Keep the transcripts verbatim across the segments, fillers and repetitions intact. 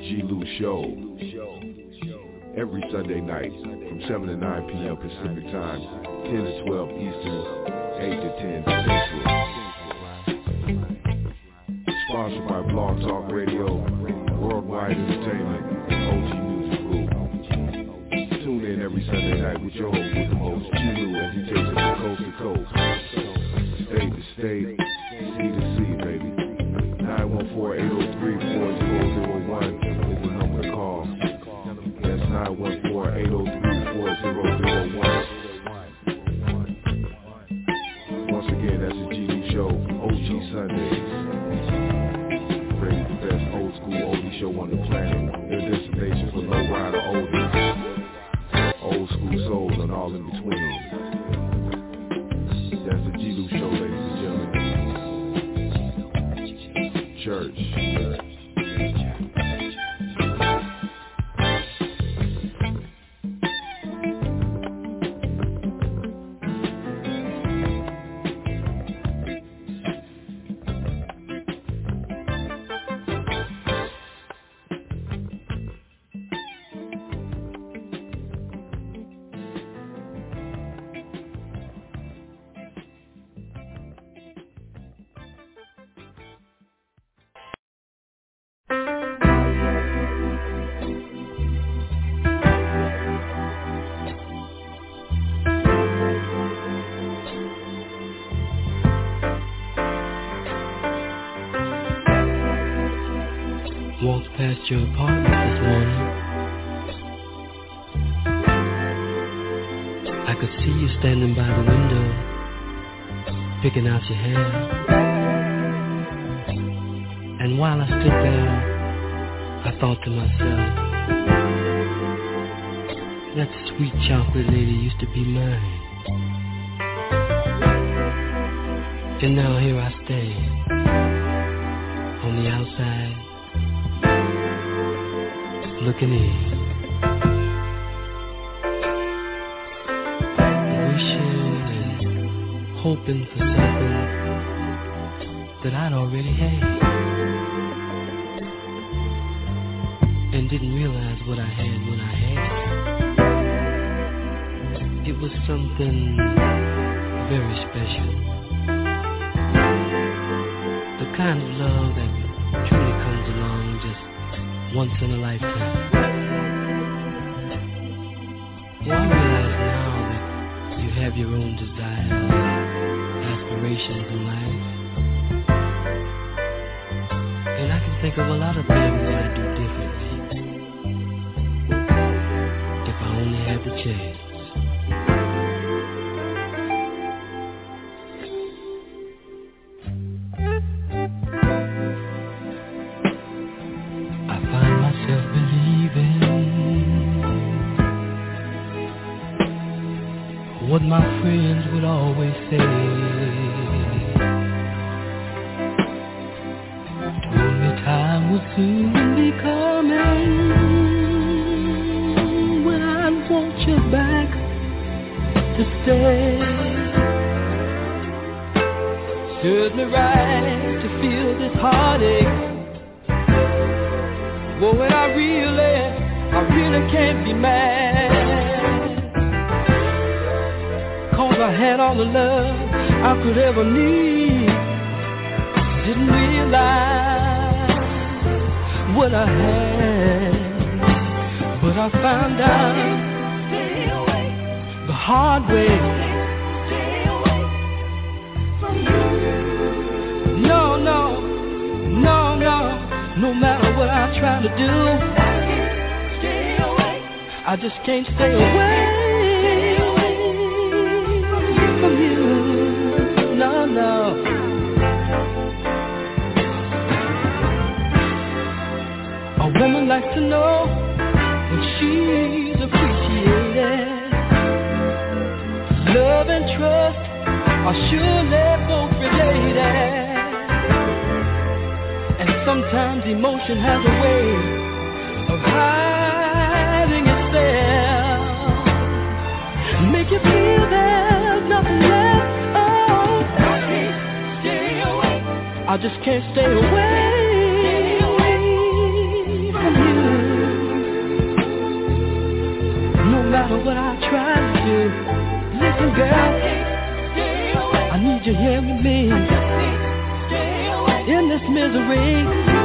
G. Lou Show. Every Sunday night from seven to nine p.m. Pacific Time, ten to twelve Eastern, eight to ten Central. Sponsored by Blog Talk Radio, Worldwide Entertainment, and O G Music Group. Tune in every Sunday night with your host, with the host, G. Lou, as he takes it from coast to coast, state to state, sea to sea, baby. nine one four, eight oh three, four zero zero one is the number to call. That's nine one four, eight oh three, four zero zero one. Once again, that's the G D Show, O G Sundays. Rated the best old school oldie show on the planet. Their destination for low rider oldies, old school souls, and all in between. That's the G D Show, ladies and gentlemen. Church. Walked past your apartment this morning. I could see you standing by the window, picking out your hair. And while I stood there, I thought to myself, that sweet chocolate lady used to be mine. And now here I stand, on the outside, looking in, wishing and hoping for something that I'd already had, and didn't realize what I had when I had it. It was something very special, the kind of love that truly comes along just once in a lifetime. Well, I realize now that you have your own desires, aspirations in life, and I can think of a lot of things that I do differently if I only had the chance. What my friends would always say, told me time would soon be coming when I'd want you back to stay. Served me right to feel this heartache. Boy, and I really, I really can't be mad. I had all the love I could ever need. Didn't realize what I had, but I found out the hard way. No, no, no, no. No matter what I try to do, I just can't stay away. No, no. A woman likes to know when she's appreciated. Love and trust are surely both related. And sometimes emotion has a way of hiding itself, make you feel there's nothing left. I just can't stay away, stay away from you. what I try to do. Listen, girl, I need you here with me in this misery.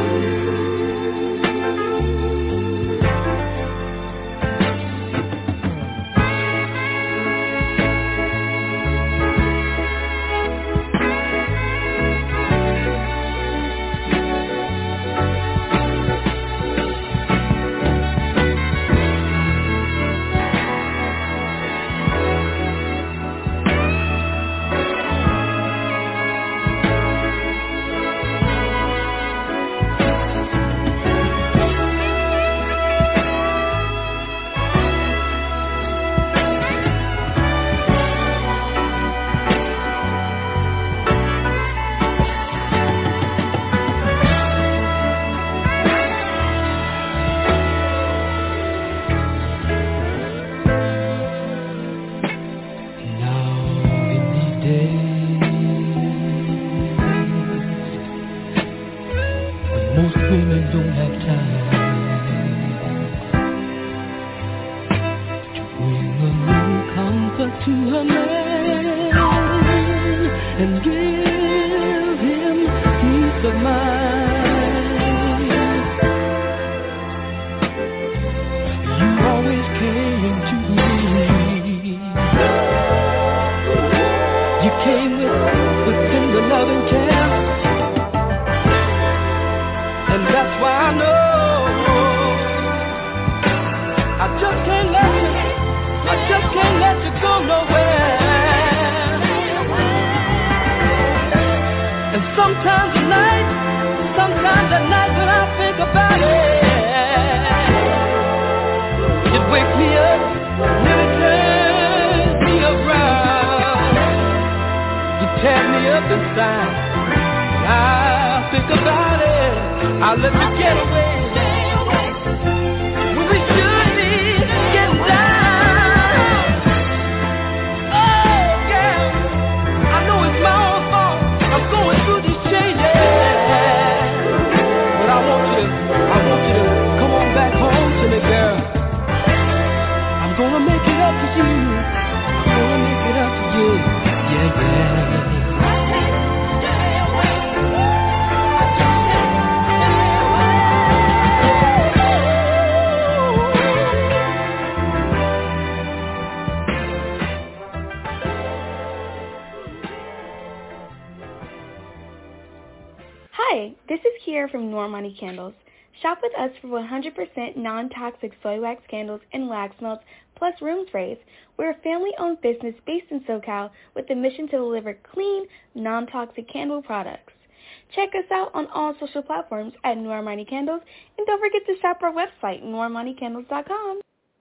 Candles. Shop with us for one hundred percent non-toxic soy wax candles and wax melts, plus room sprays. We're a family-owned business based in SoCal with the mission to deliver clean, non-toxic candle products. Check us out on all social platforms at New Armani Candles, and don't forget to shop our website, new armani candles dot com.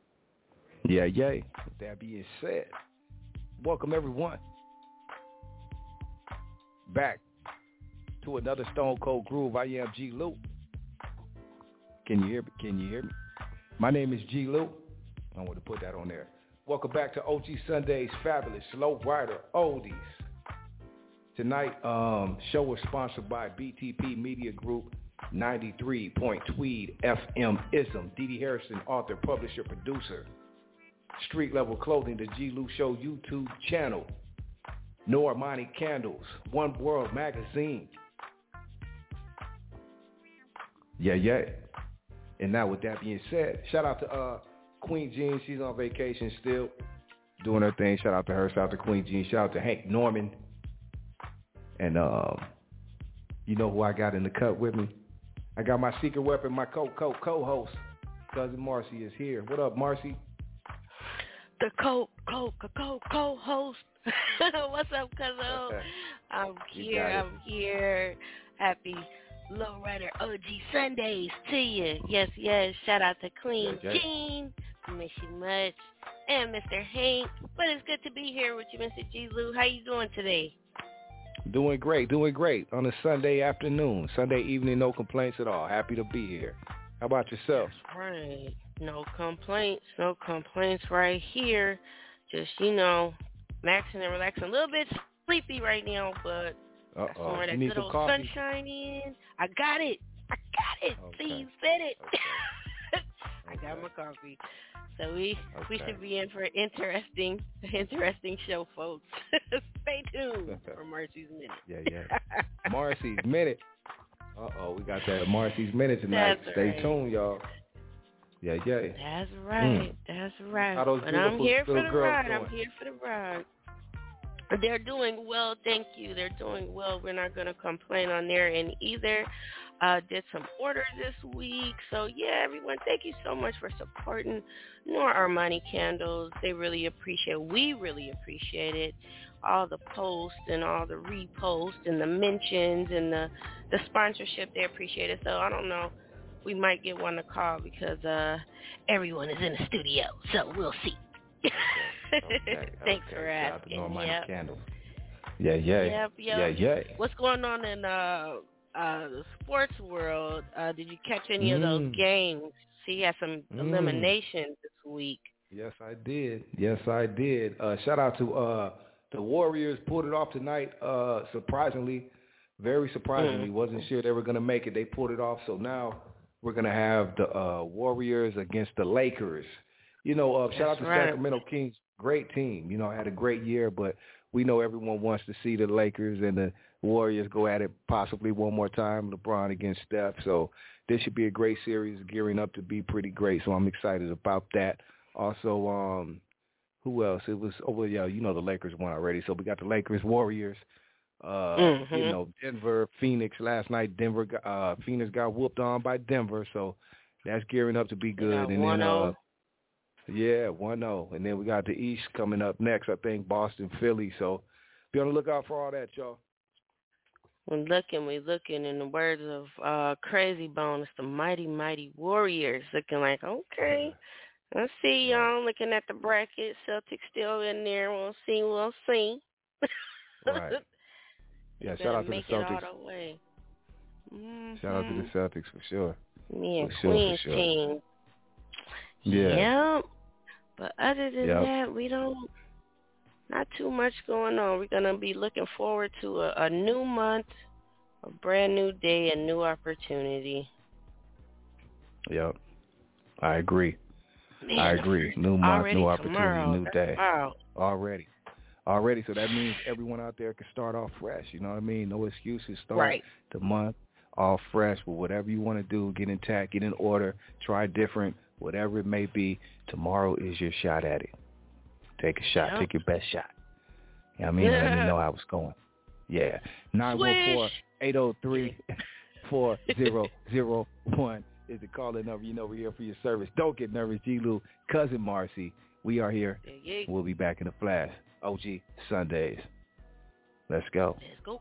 Yeah, yay. With that being said, welcome everyone back to another Stone Cold Groove. I am G. Lou. Can you hear me? Can you hear me? My name is G. Lou. I want to put that on there. Welcome back to O G Sunday's Fabulous Slow Rider Oldies. Tonight, um, show is sponsored by B T P Media Group, ninety-three point Tweed F M Ism, Dee Dee Harrison, author, publisher, producer. Street Level Clothing, the G. Lou Show YouTube channel. New Armani Candles, One World Magazine. Yeah, yeah. And now with that being said, shout out to uh, Queen Jean. She's on vacation still, doing her thing. Shout out to her. Shout out to Queen Jean. Shout out to Hank Norman. And um, you know who I got in the cut with me? I got my secret weapon, my co co co-host, Cousin Marcy is here. What up, Marcy? The co co co co co-host. What's up, cousin? I'm here. I'm here. Happy Lowrider O G Sundays to you. Yes, yes. Shout out to Queen yeah, yeah. Jean. Miss you much. And Mister Hank. But it's good to be here with you, Mister G. Lou. How you doing today? Doing great. Doing great on a Sunday afternoon. Sunday evening, no complaints at all. Happy to be here. How about yourself? That's right. No complaints. No complaints right here. Just, you know, maxing and relaxing. A little bit sleepy right now, but that's where that good old coffee? Sunshine in. I got it. I got it. Okay. See, you said it. Okay. I got my coffee. So we okay. we should be in for an interesting, interesting show, folks. Stay tuned for Marcy's Minute. Yeah, yeah. Marcy's Minute. Uh-oh, we got that Marcy's Minute tonight. That's Stay right. tuned, y'all. Yeah, yeah. That's right. Mm. That's right. How those but I'm here for the ride. Doing? I'm here for the ride. They're doing well, thank you. They're doing well. We're not going to complain on their end either. Uh, did some orders this week. So, yeah, everyone, thank you so much for supporting Noor Armani Candles. They really appreciate it. We really appreciate it. All the posts and all the reposts and the mentions and the, the sponsorship, they appreciate it. So, I don't know. We might get one to call because uh, everyone is in the studio. So, we'll see. Okay, okay, Thanks okay. for asking. Yep. Candles. Yeah, yeah. Yep, yep. Yeah, yeah. What's going on in uh, uh, the sports world? Uh, did you catch any mm. of those games? See, you had some mm. eliminations this week. Yes, I did. Yes, I did. Uh, shout out to uh, the Warriors. Pulled it off tonight. Uh, surprisingly, very surprisingly. Mm. Wasn't sure they were going to make it. They pulled it off. So now we're going to have the uh, Warriors against the Lakers. You know, uh, shout out to right. Sacramento Kings. Great team. You know, had a great year, but we know everyone wants to see the Lakers and the Warriors go at it possibly one more time, LeBron against Steph. So this should be a great series, gearing up to be pretty great. So I'm excited about that. Also, um, who else? It was, oh, well, yeah, you know the Lakers won already. So we got the Lakers, Warriors, uh, mm-hmm. you know, Denver, Phoenix. Last night, Denver, uh, Phoenix got whooped on by Denver. So that's gearing up to be good. Yeah, and then, uh, yeah, one oh. And then we got the East coming up next, I think, Boston, Philly. So be on the lookout for all that, y'all. We're looking, we're looking. In the words of uh, Crazy Bone, it's the mighty, mighty Warriors. Looking like, okay, let's see, y'all. Looking at the bracket. Celtics still in there. We'll see, we'll see. Right. Yeah, shout out to the Celtics. All the way. Mm-hmm. Shout out to the Celtics for sure. Me and for Queen's sure, for sure. team. Yeah. Yep. But other than yep. that, we don't, not too much going on. We're going to be looking forward to a, a new month, a brand new day, a new opportunity. Yep. I agree. Man, I agree. New month, new opportunity, tomorrow. new day. Wow. Already. Already. So that means everyone out there can start off fresh. You know what I mean? No excuses. Start right. the month all fresh with whatever you want to do. Get intact, get in order, try different. Whatever it may be, tomorrow is your shot at it. Take a shot. Yep. Take your best shot. You know what I mean? Yeah. Let me know how it's going. Yeah. nine one four, eight zero three, four zero zero one is the calling number. You know we're here for your service. Don't get nervous, G. Lou. Cousin Marcy. We are here. Yeah, yeah. We'll be back in a flash. O G Sundays. Let's go. Let's go.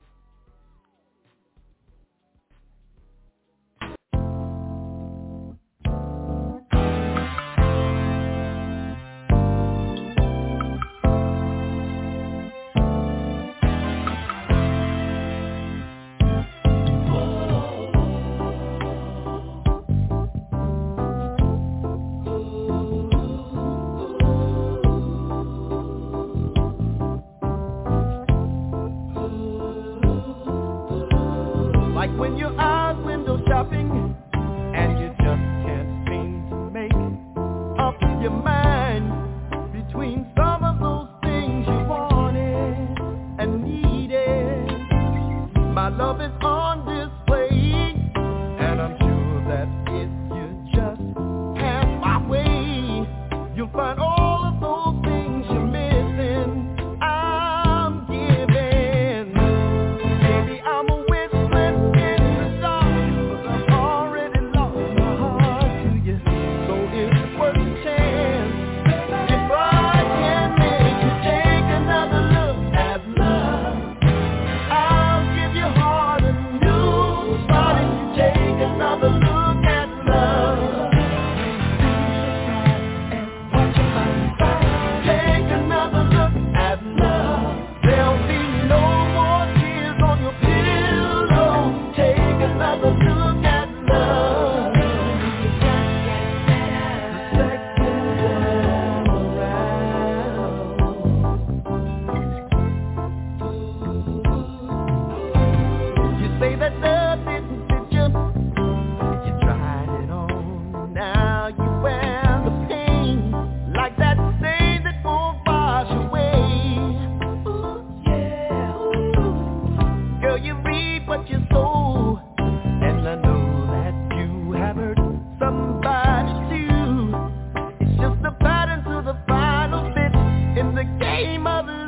When you're out window shopping and you just can't seem to make up your mind between some of those things you wanted and needed. My love is on display, and I'm sure that if you just pass my way, you'll find all of those things you're missing. I'm giving, baby, I'm a say that love didn't fit you. You tried it on, now you reap what you sow. And I know that you have hurt somebody too. It's just a pattern to the final bit in the game of love.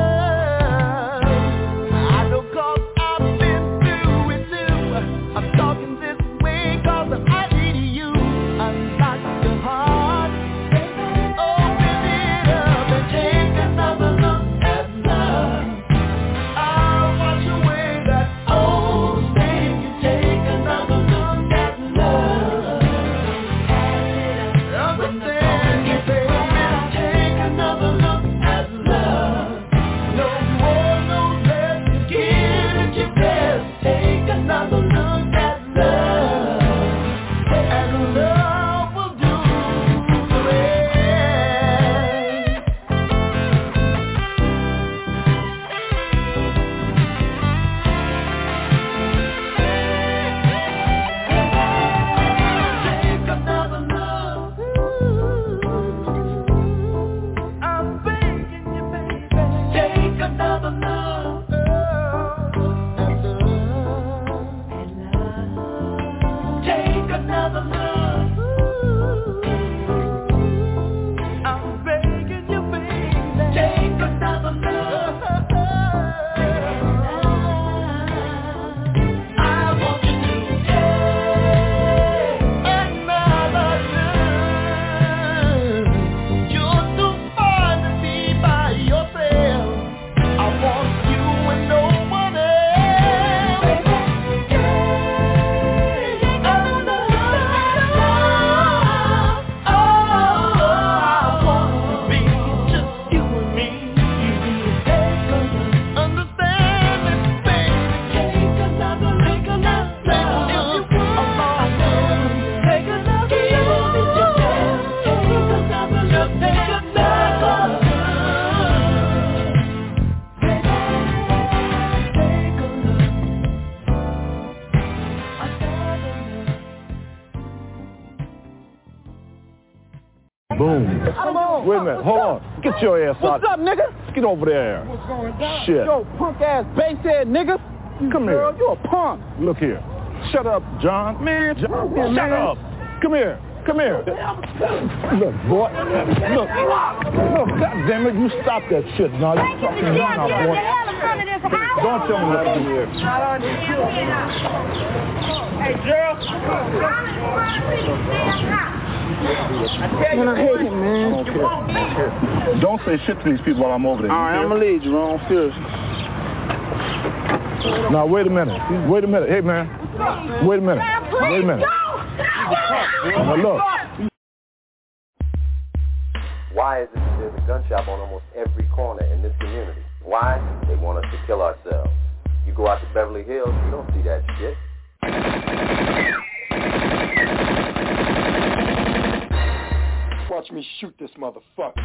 I know 'cause I've been through it too. I'm talking this way 'cause I need you. Unlock your heart, open it up and take another look at love. I'll wash away that old stain. You take another look at love. Understand, you baby, take another look at love. No more, no less, you give it your best. Take another look at love, and love will do the rest. Take another look. I'm begging you, baby. Take another look. And love. Take another look. I'm begging you, baby. Take another look. I want you to take another look. You're too fine to be by yourself. I want you and no one else. Take another look. Oh, I want to be just you and me. Understand it, baby. Take another look. Take another look. Take another look. Take another look. Take another look. Boom. Wait a minute, hold on. Get your ass out. What's up, nigga? Get over there. What's going down? Shit. Yo, punk ass basshead nigga. Come Girl, here. you a punk. Look here. Shut up, John. Man, John, yeah, shut man. up. Come here. Come here. Look, boy. Look. Look, goddamn it, you stop that shit now. You fucking run out, boy. Don't tell me what to do here. Hey, girl. Man, I hate him, man. Okay. Don't say shit to these people while I'm over there. All right, I'm gonna lead you, Ron. Seriously. Now, wait a minute. Wait a minute. Hey, man. Wait a minute. Wait a minute. Now, look. Why is it that there's a gun shop on almost every corner in this community? Why? They want us to kill ourselves. You go out to Beverly Hills, you don't see that shit. Watch me shoot this motherfucker.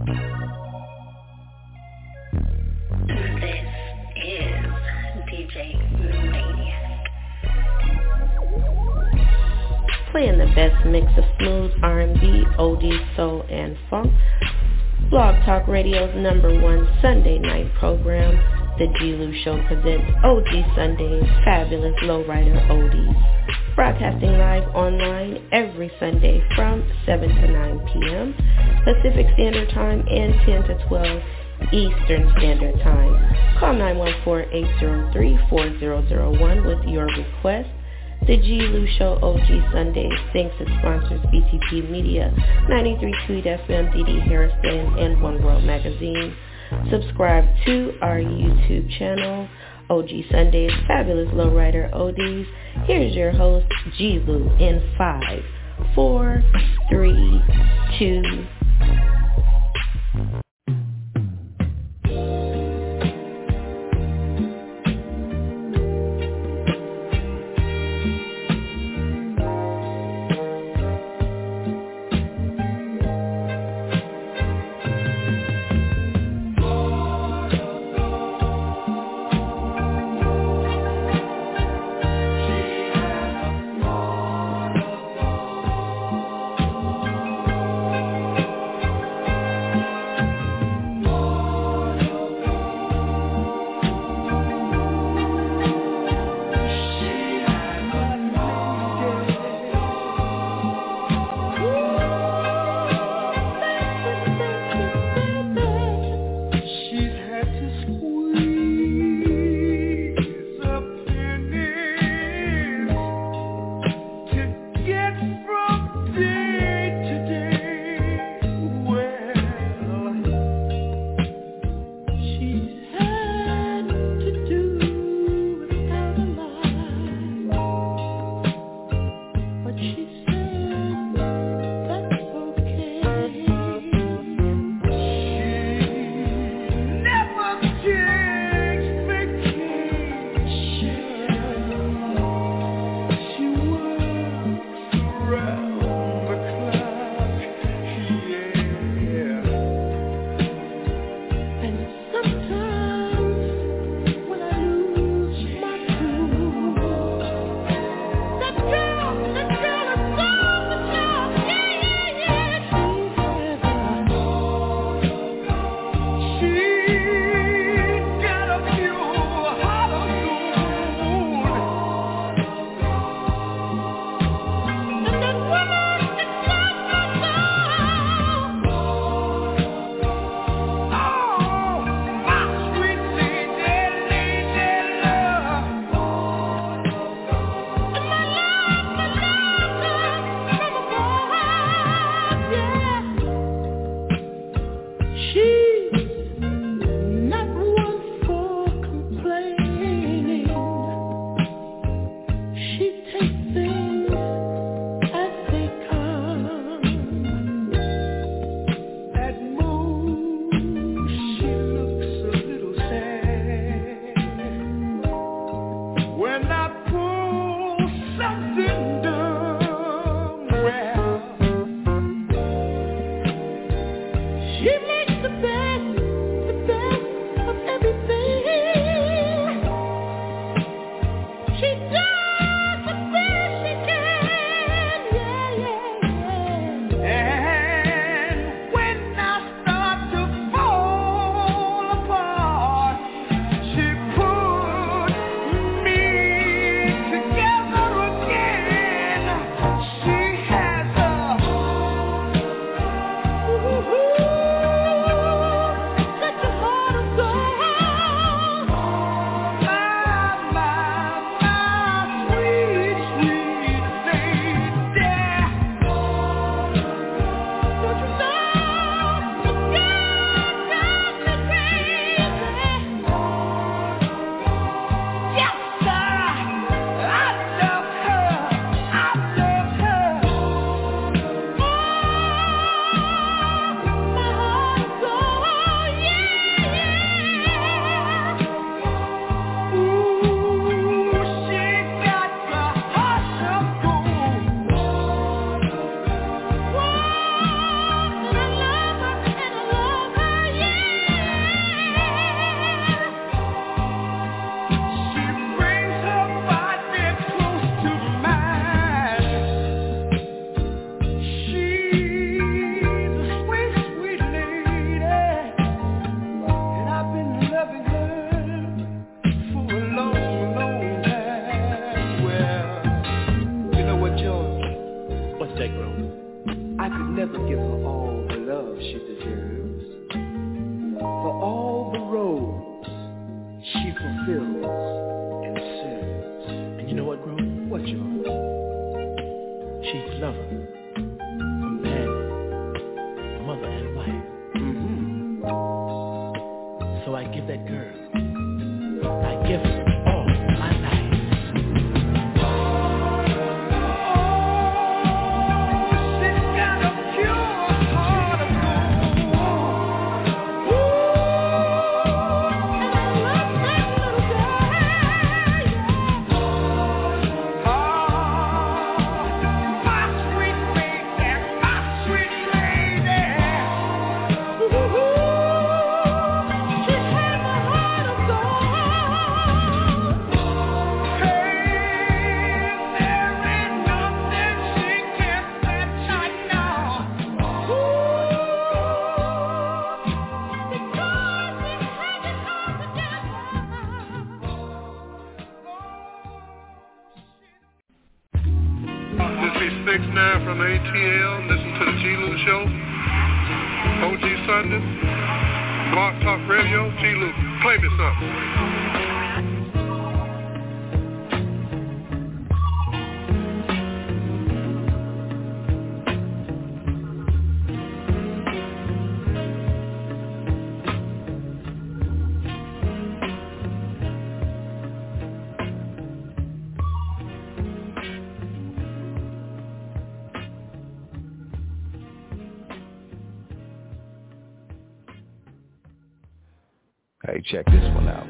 Playing the best mix of smooth R and B, oldies, soul, and funk. Blog Talk Radio's number one Sunday night program, The G. Lou Show presents O G Sundays, fabulous lowrider oldies. Broadcasting live online every Sunday from seven to nine p.m. Pacific Standard Time and ten to twelve Eastern Standard Time. Call nine one four, eight zero three, four zero zero one with your request. The G. Lou Show O G Sundays thanks its sponsors B T P Media, ninety-three Tweet F M, D D Harrison, and One World Magazine. Subscribe to our YouTube channel, O G Sundays, Fabulous Lowrider Oldies. Here's your host, G. Lou, in five, four, three, two, fulfills and serves. And you know what, Grover? What, George? She's lover, companion, mother and wife. Mm-hmm. So I give that girl, I give her all my life. From A T L, listen to the G. Lou Show, O G Sunday, Blog Talk Radio. G. Lou, play me something. Hey, check this one out.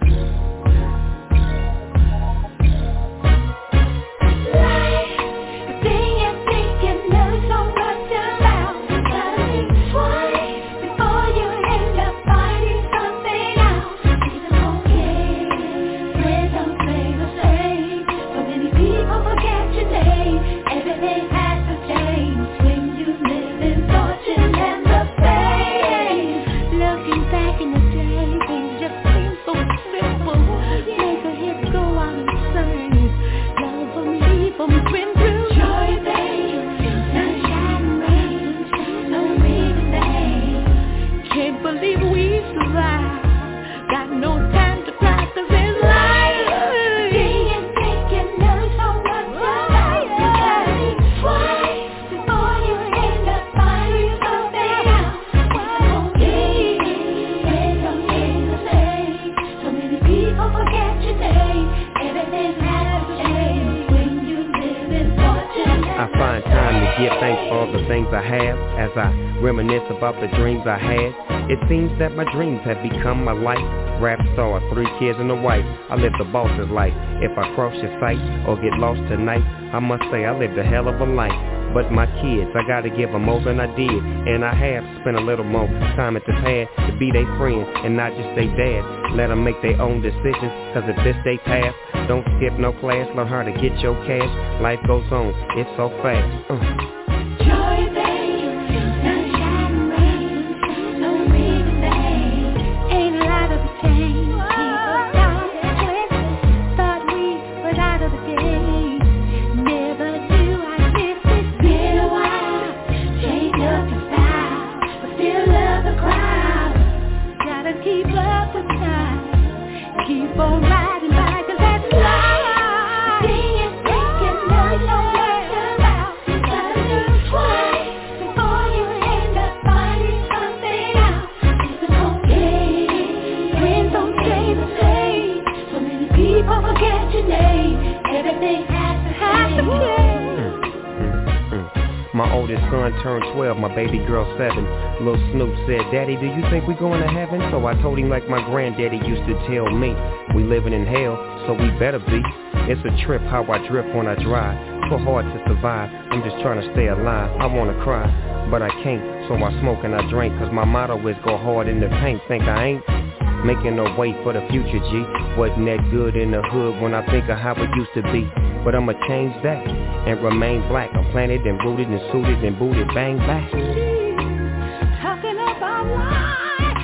Looking back in the day, things just seem so simple. give thanks for all the things I have as I reminisce about the dreams I had. It seems that my dreams have become my life. Rap star, three kids and a wife. I live the boss's life. If I cross your sight or get lost tonight, I must say I lived a hell of a life. But my kids, I gotta give them more than I did. And I have spent a little more time at the pad to be their friend and not just their dad. Let them make their own decisions, cause if this they path, don't skip no class, learn how to get your cash. Life goes on, it's so fast. uh. Joy, baby, sunshine, rain, no reason they ain't a lot of the change. People thought twisted, thought we was out of the game. Never knew I missed it. Been a while, change up the style, but still love the crowd. Gotta keep up with time, keep on riding by, cause that's life. Being thinking of no words about, gotta think twice before you end up finding something out. It's okay, friends don't stay the same. So many people forget your name. Everything has to change. My oldest son turned twelve, my baby girl seven. Lil Snoop said, Daddy, do you think we're going to heaven? So I told him like my granddaddy used to tell me, we living in hell, so we better be. It's a trip how I drift when I drive, so hard to survive. I'm just trying to stay alive, I want to cry, but I can't. So I smoke and I drink, cause my motto is go hard in the paint. Think I ain't making no way for the future, G. Wasn't that good in the hood when I think of how it used to be. But I'ma change that and remain black. I'm planted and rooted and suited and booted, bang back. Talking about life.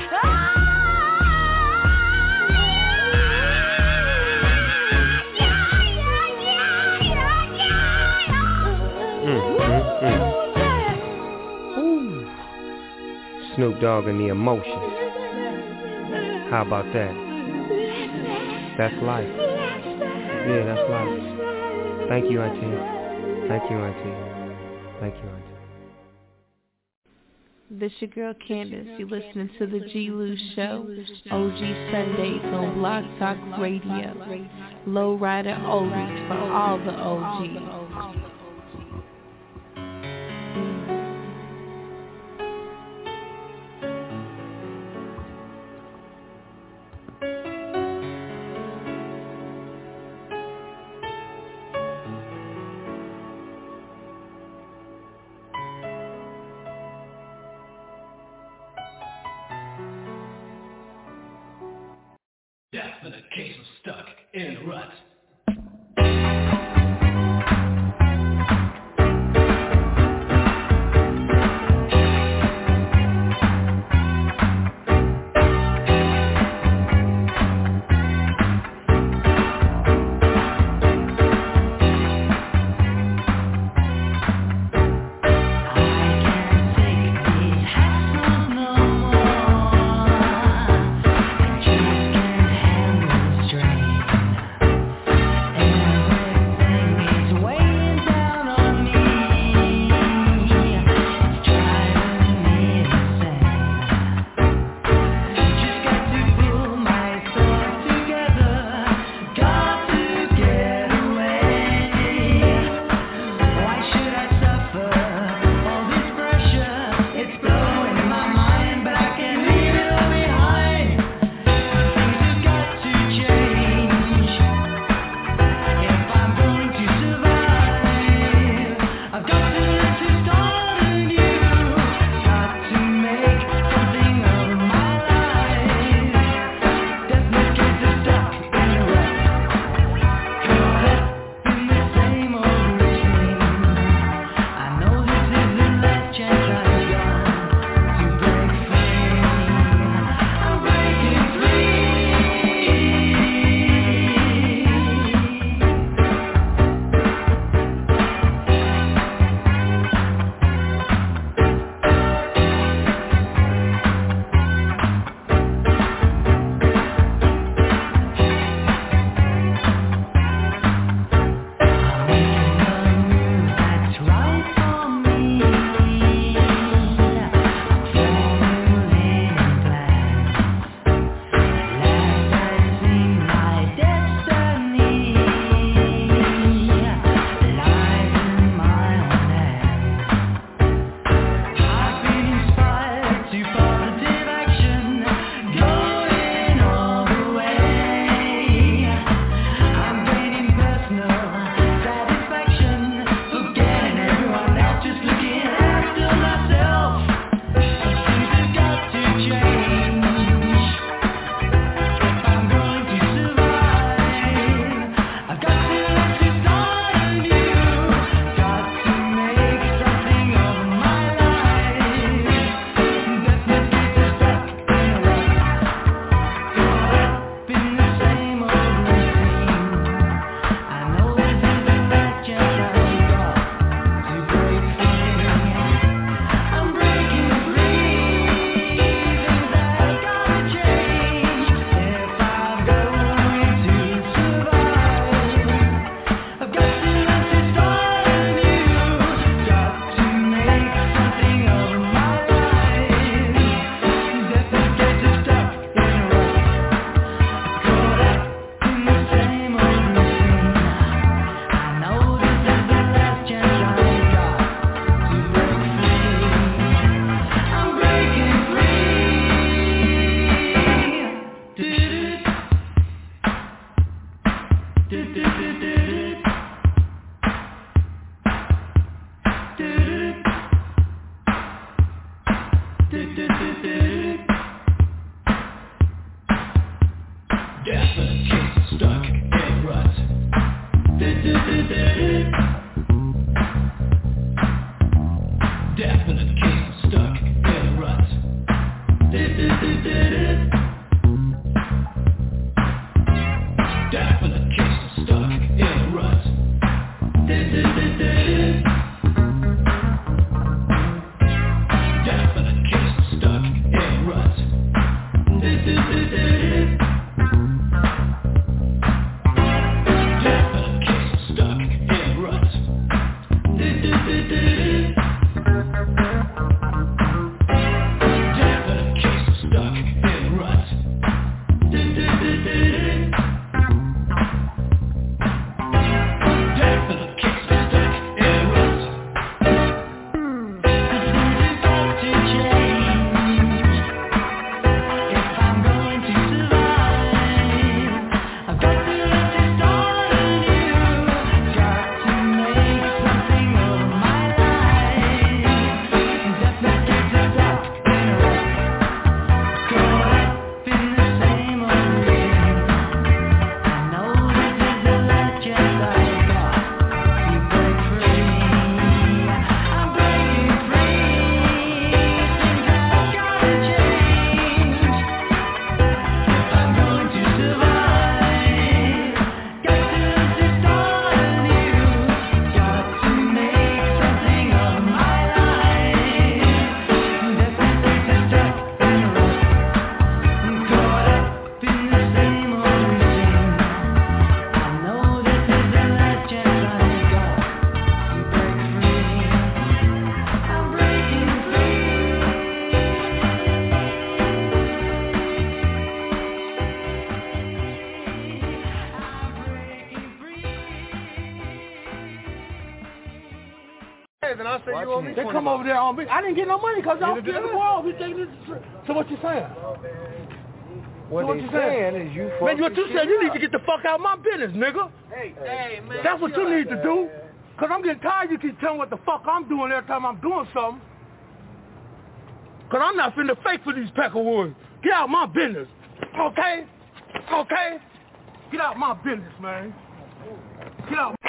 Mm, mm, mm. Ooh. Snoop Dogg and the Emotions. How about that? That's life. Yeah, that's life. Thank you, Auntie. Thank you, Auntie. Thank you, Auntie. This your girl Candace. You're listening to the G. Lou Show. O G Sundays on Blog Talk Radio. Lowrider oldies for all the O Gs. That's been a case of stuck in a rut. Then I say you owe me. They come over there on me. I didn't get no money because I was getting involved. You taking it? So what you saying? What, so what they you saying saying is you man, what you fucking said, shit you up. need to get the fuck out of my business, nigga. Hey, hey, man. That's what you need to do. Because I'm getting tired you keep telling what the fuck I'm doing every time I'm doing something. Because I'm not finna fake for these peckerwoods. Get out of my business. Okay? Okay? Get out of my business, man. Get out.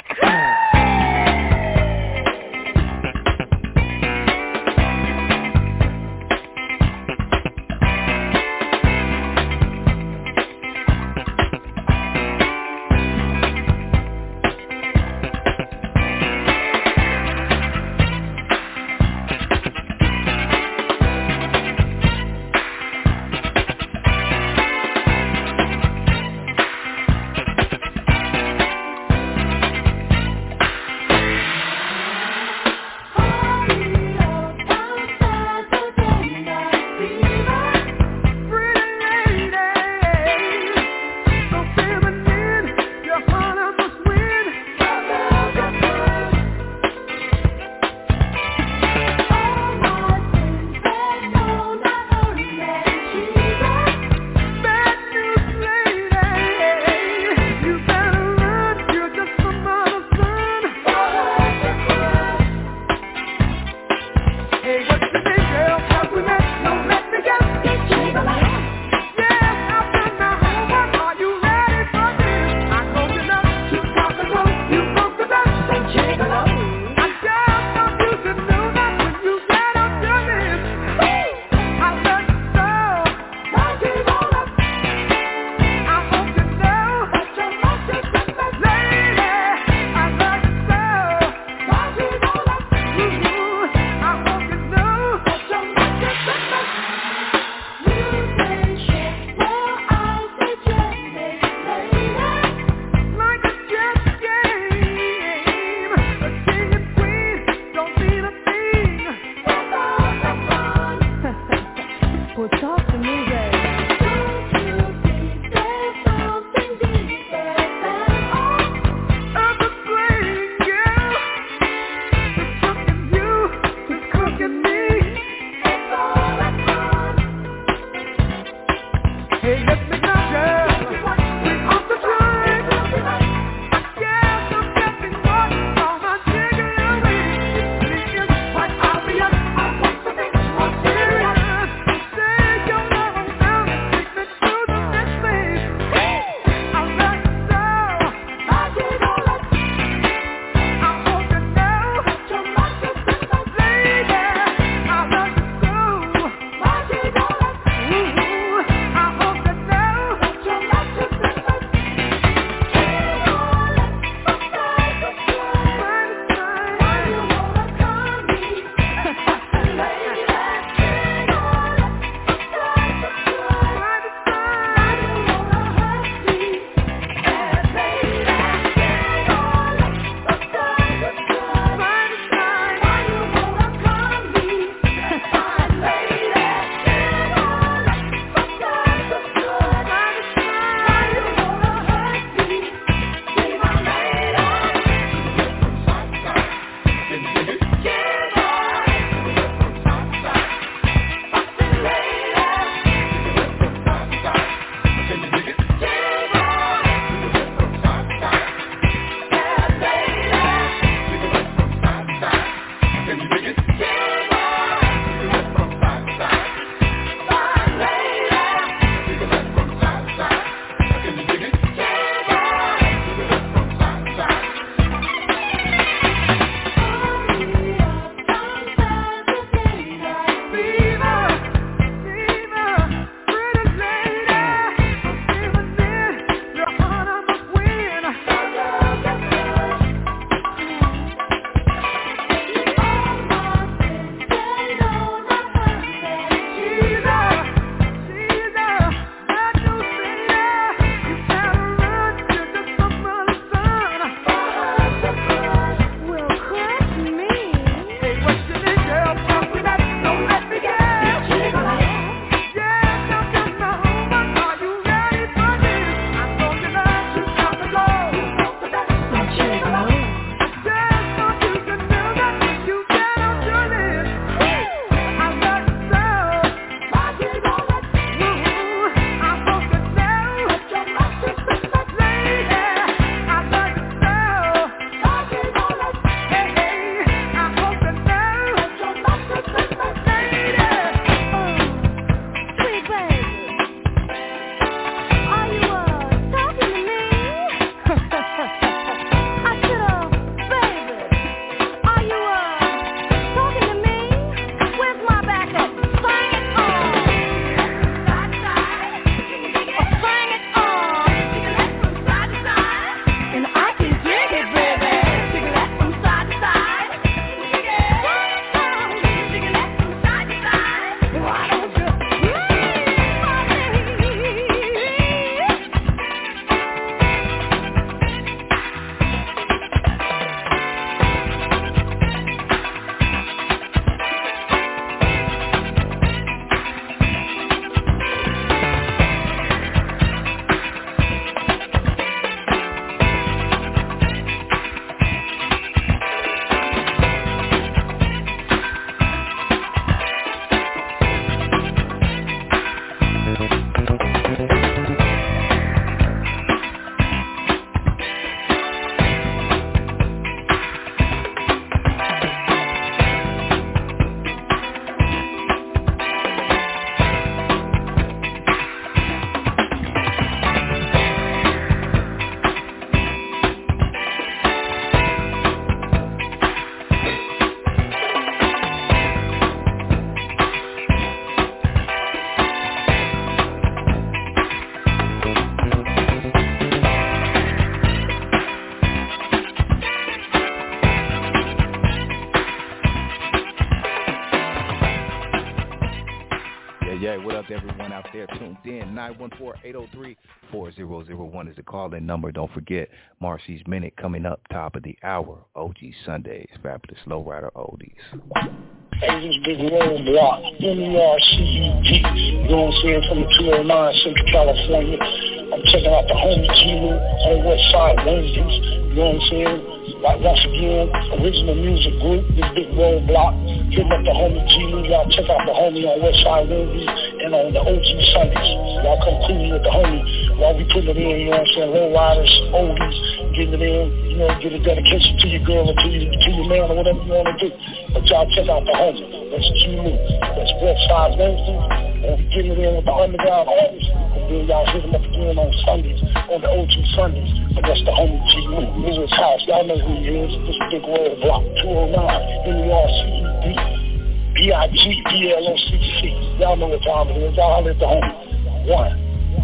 to everyone out there tuned in. nine one four, eight oh three, four oh oh one is the call-in number. Don't forget, Marcy's Minute coming up top of the hour. O G Sundays, Fabulous Lowrider Oldies. Hey, this big roadblock, M E R C E D, you know what I'm saying, from the two oh nine, Central California. I'm checking out the homie G-Lu on West Side Wednesdays, you know what I'm saying? Like, once again, original music group, this big roadblock, hitting up the homie G-Lu. Y'all check out the homie on West Side Wednesdays and on the O G Sundays. Y'all come cool with the homie while we put it in, you know what I'm saying, low riders, oldies, getting it in, you know, get a dedication to your girl or to your, to your man or whatever you want to do. But y'all check out the homie. That's G-Lu. That's West Side Wednesdays. And we getting it in with the underground artists. And then y'all hit him up again on Sundays, on the O G Sundays. And that's the homie G-Lu. Lewis House. Y'all know who he is. This big road block, two oh nine, M E R C E D, B I G B L O C C. Y'all know what time it is. Y'all holler at the homie. One.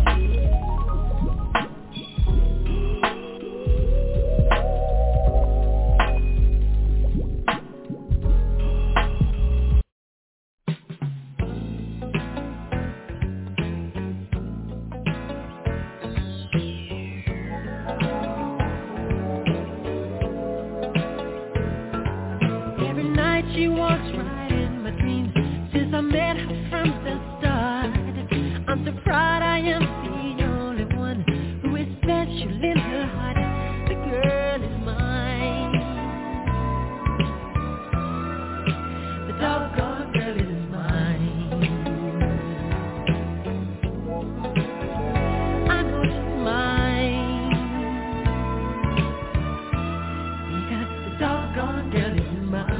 She walks right in my dreams since I met her from the start. I'm so proud I am the only one who is special in her heart. The girl is mine. The doggone girl is mine. I know she's mine because the doggone girl is mine.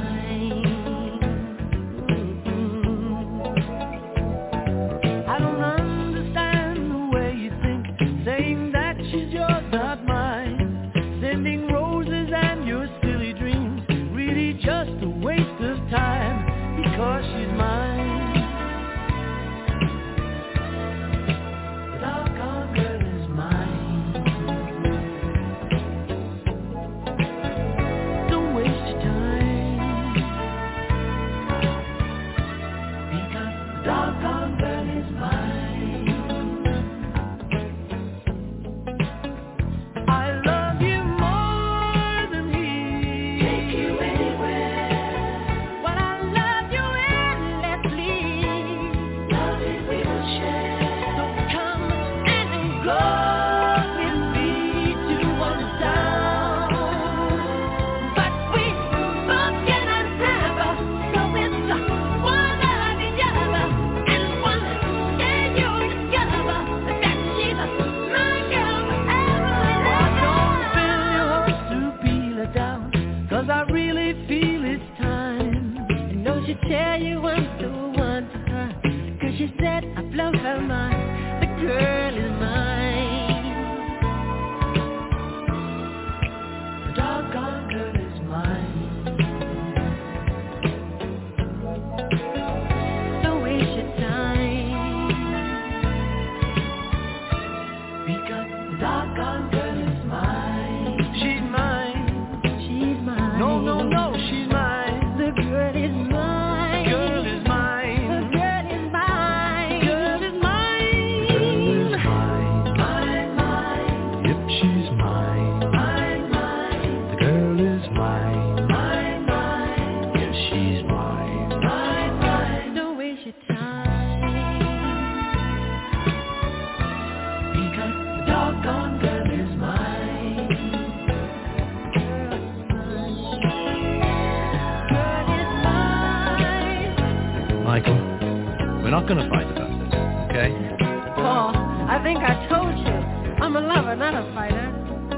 Gonna fight about this, okay? Paul, I think I told you. I'm a lover, not a fighter.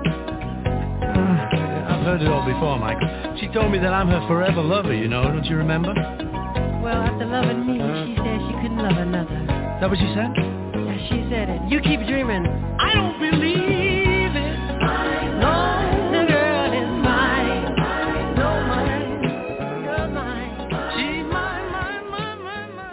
Uh, I've heard it all before, Michael. She told me that I'm her forever lover, you know, don't you remember? Well, after loving me, she said she couldn't love another. Is that what she said? Yeah, she said it. You keep dreaming. I don't believe it. No, the girl is mine. No, mine. Girl, mine. She's mine, mine, mine, mine, mine.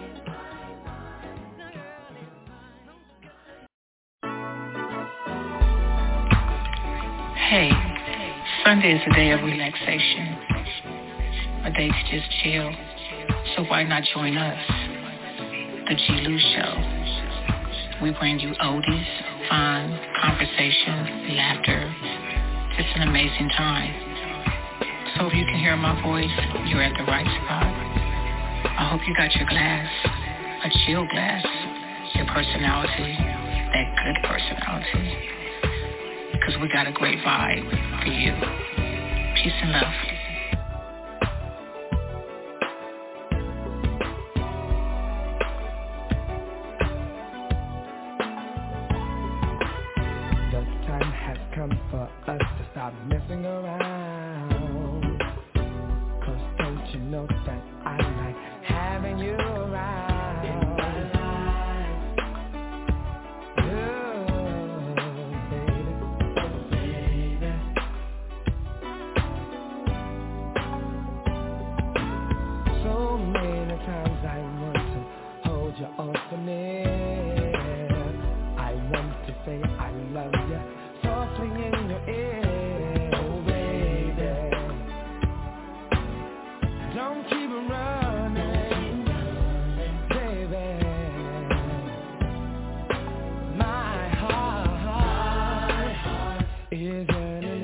Hey, Sunday is a day of relaxation, a day to just chill, so why not join us? The G. Lou Show. We bring you oldies, fun, conversation, laughter. It's an amazing time. So if you can hear my voice, you're at the right spot. I hope you got your glass, a chill glass, your personality, that good personality. Because we got a great vibe for you. Peace and love. Messing around, 'cause don't you know that I like having you around in my life. Oh, baby, oh, baby. So many times I want to hold you all so near. I want to say I love you softly in your ear. Don't keep running, baby. My heart is yearning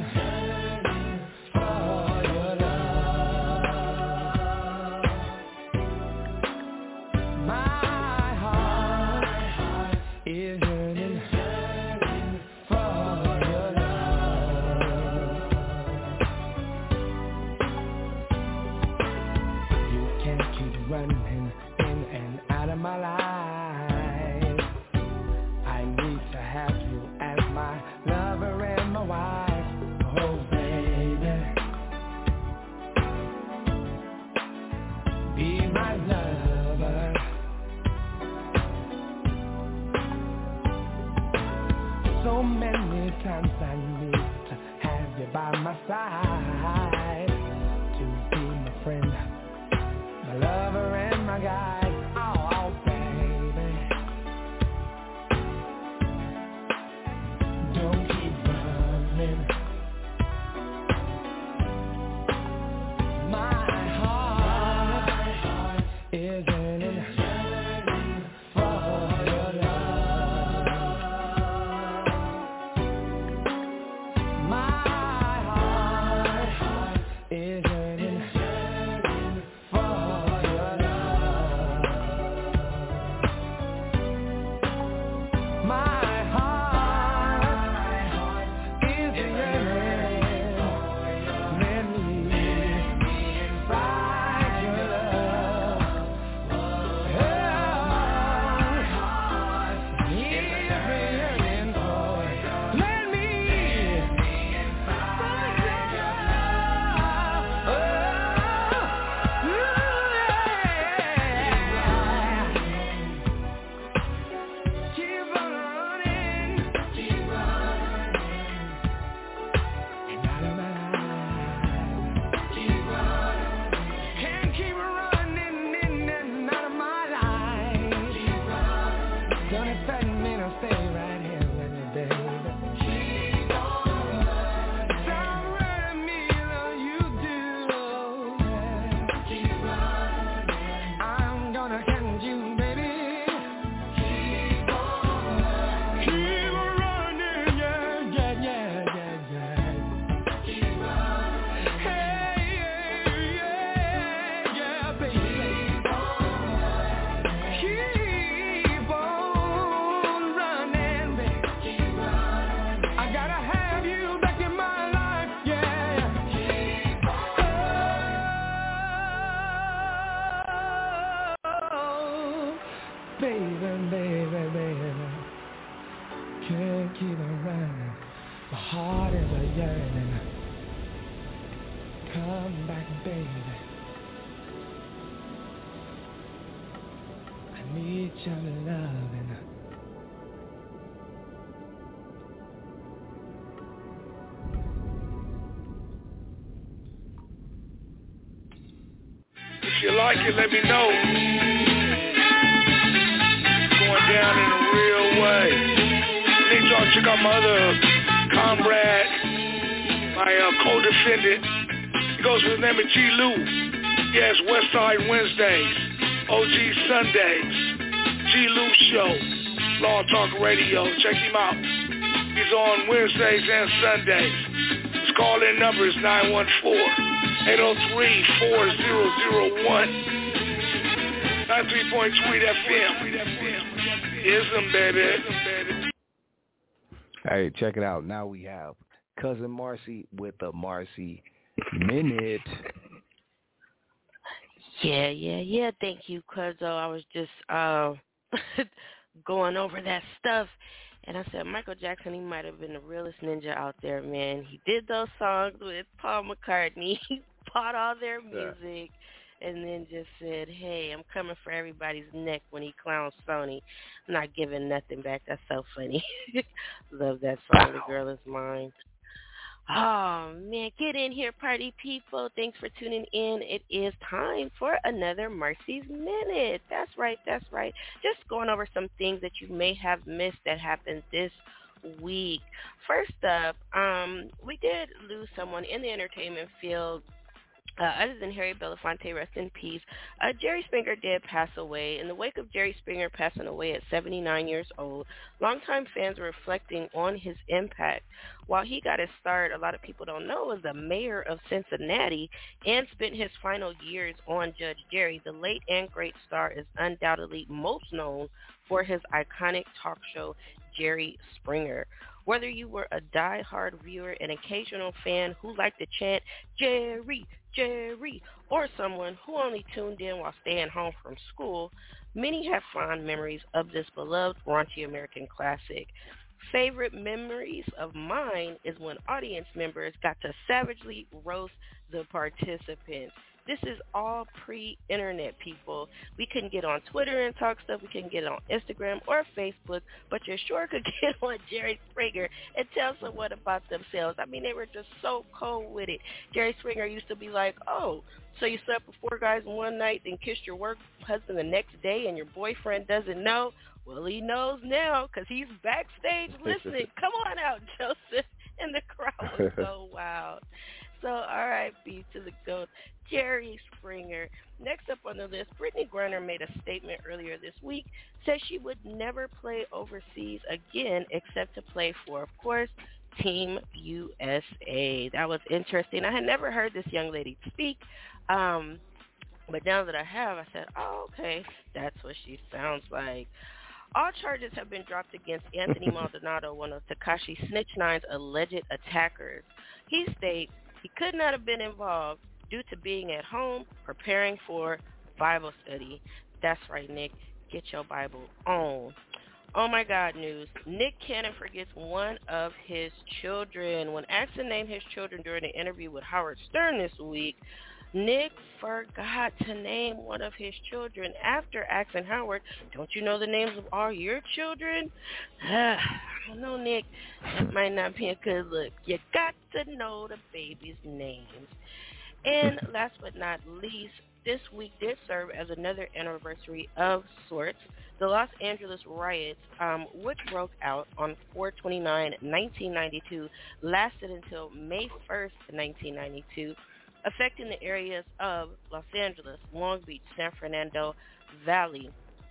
for your love. My heart is yearning for your love. You can't keep running in and out of my life. I need to have you as my lover and my wife. Oh, baby, be my lover. So many times I need to have you by my side, to be my friend, my lover and my guide. Oh, oh, baby, don't keep running. My heart is yearning for your love. My heart is yearning for your love. My heart is yearning. Let me inside your love. Oh, my heart is yearning for. Let me inside your love. Oh, keep on running, keep running, and out of my life. Keep running, can't keep running in and out of my life. Keep running, gonna threaten me to stay right here with me, baby. Keep on running, don't hurt me like you do. Keep running, I'm gonna catch you, baby. Keep on running, keep on running, yeah, yeah, yeah, yeah, yeah. Keep running, hey, yeah, yeah, yeah, baby. Keep on running, keep on running, baby. Keep running, I gotta have you back in my life, yeah. Keep on running, baby, baby, baby. Can't keep on running. My heart is a yearning. Come back, baby. I need your loving. If you like it, let me know. It's going down in a real way. Need y'all to check out my other comrade, my uh, co-defendant. He goes with the name of G. Lou. He has Westside Wednesdays, O G Sundays. G. Lou Show, Blog Talk Radio. Check him out. He's on Wednesdays and Sundays. His call-in number is nine one four, eight oh three, four zero zero one. ninety-three point three F M. Ism, baby. Hey, check it out. Now we have Cousin Marcy with the Marcy Minute. Yeah, yeah, yeah. Thank you, Cuzzo. I was just uh, going over that stuff, and I said Michael Jackson, he might have been the realest ninja out there, man. He did those songs with Paul McCartney. He bought all their music, yeah. and then just said, hey, I'm coming for everybody's neck when he clowns Sony. I'm not giving nothing back. That's so funny. Love that song, The Girl Is Mine. Oh, man, get in here, party people. Thanks for tuning in. It is time for another Marcy's Minute. That's right, that's right. Just going over some things that you may have missed that happened this week. First up, um, we did lose someone in the entertainment field. Uh, other than Harry Belafonte, rest in peace, uh, Jerry Springer did pass away. In the wake of Jerry Springer passing away at seventy-nine years old, longtime fans were reflecting on his impact. While he got his start, a lot of people don't know, was the mayor of Cincinnati and spent his final years on Judge Jerry. The late and great star is undoubtedly most known for his iconic talk show, Jerry Springer. Whether you were a die-hard viewer, an occasional fan who liked to chant, Jerry, Jerry, or someone who only tuned in while staying home from school, many have fond memories of this beloved raunchy American classic. Favorite memories of mine is when audience members got to savagely roast the participants. This is all pre-internet, people. We couldn't get on Twitter and talk stuff. We couldn't get on Instagram or Facebook, but you sure could get on Jerry Springer and tell someone about themselves. I mean, they were just so cold with it. Jerry Springer used to be like, oh, so you slept with four guys in one night and kissed your work husband the next day and your boyfriend doesn't know? Well, he knows now because he's backstage listening. Come on out, Joseph. And the crowd was so wild. So, R I P to the GOAT, Jerry Springer. Next up on the list, Brittany Griner made a statement earlier this week, said she would never play overseas again except to play for, of course, Team U S A. That was interesting. I had never heard this young lady speak, um, but now that I have, I said, oh, okay, that's what she sounds like. All charges have been dropped against Anthony Maldonado, one of Tekashi Snitch Nine's alleged attackers. He states he could not have been involved due to being at home preparing for Bible study. That's right, Nick. Get your Bible on. Oh, my God, news. Nick Cannon forgets one of his children. When asked to name his children during an interview with Howard Stern this week, Nick forgot to name one of his children after asking Howard, don't you know the names of all your children? I don't know, Nick. That might not be a good look. You got to know the baby's names. And last but not least, this week did serve as another anniversary of sorts. The Los Angeles riots, um, which broke out on four twenty-nine nineteen ninety-two, lasted until May first, nineteen ninety-two, affecting the areas of Los Angeles, Long Beach, San Fernando Valley.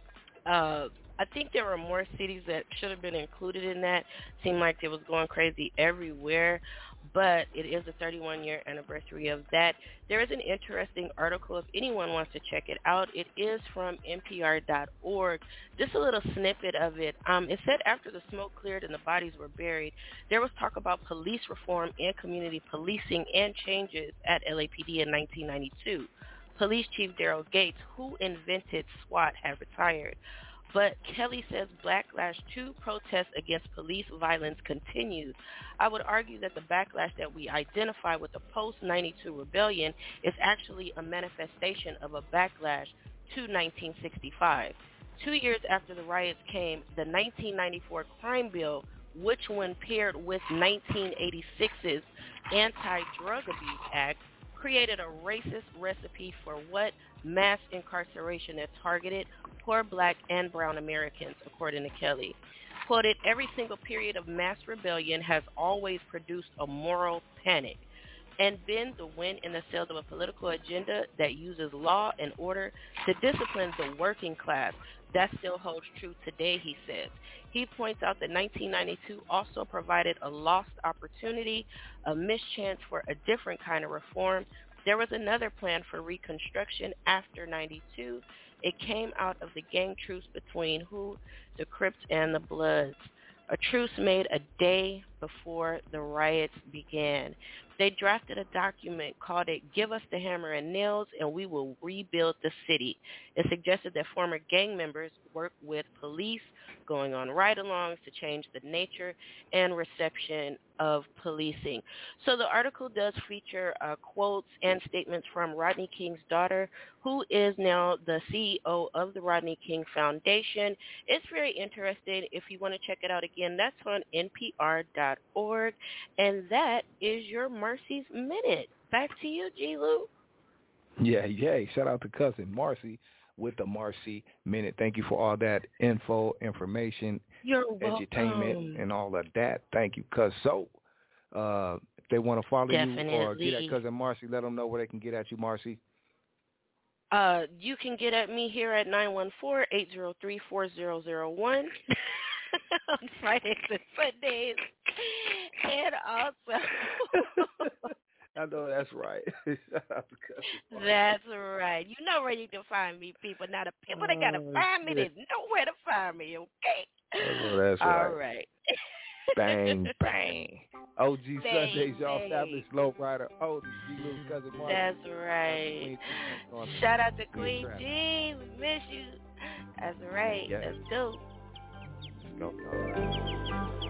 Uh, I think there were more cities that should have been included in that. Seemed like it was going crazy everywhere, but it is the thirty-one-year anniversary of that. There is an interesting article if anyone wants to check it out. It is from N P R dot org. Just a little snippet of it. Um, it said after the smoke cleared and the bodies were buried, there was talk about police reform and community policing and changes at L A P D in nineteen ninety-two. Police Chief Daryl Gates, who invented SWAT, had retired. But Kelly says backlash to protests against police violence continues. I would argue that the backlash that we identify with the post ninety-two rebellion is actually a manifestation of a backlash to nineteen sixty-five. Two years after the riots came, the nineteen ninety-four crime bill, which when paired with nineteen eighty-six's Anti-Drug Abuse Act, created a racist recipe for what mass incarceration that targeted poor black and brown Americans, according to Kelly. Quoted, every single period of mass rebellion has always produced a moral panic and been the wind in the sails of a political agenda that uses law and order to discipline the working class. That still holds true today, he says. He points out that nineteen ninety-two also provided a lost opportunity, a mischance for a different kind of reform. There was another plan for reconstruction after ninety-two. It came out of the gang truce between who? The Crips and the Bloods. A truce made a day before the riots began. They drafted a document, called it Give Us the Hammer and Nails and We Will Rebuild the City. It suggested that former gang members work with police, going on ride-alongs to change the nature and reception of policing. So the article does feature uh, quotes and statements from Rodney King's daughter, who is now the C E O of the Rodney King Foundation. It's very interesting. If you want to check it out again, that's on N P R dot org. And that is your Marcy's Minute. Back to you, G. Lou. Yeah, yay. Shout out to cousin Marcy with the Marcy Minute. Thank you for all that info, information, You're edutainment, welcome. and all of that. Thank you, cuz. So, uh, if they want to follow Definitely. you or get at cousin Marcy, let them know where they can get at you, Marcy. Uh, you can get at me here at nine one four, eight zero three, four zero zero one on Fridays and Sundays. And also... I know that's right. That's right. You know where you can find me, people. Now the people that gotta Oh, find me, shit. there's nowhere to find me, okay? I know that's right. All right. Bang, bang. O G Bang, Sundays, y'all bang. established low rider. Oh, G. Lou's cousin Marcy. That's right. Shout out to Queen G. We miss you. That's right. Yeah. Let's go. Let's go, y'all.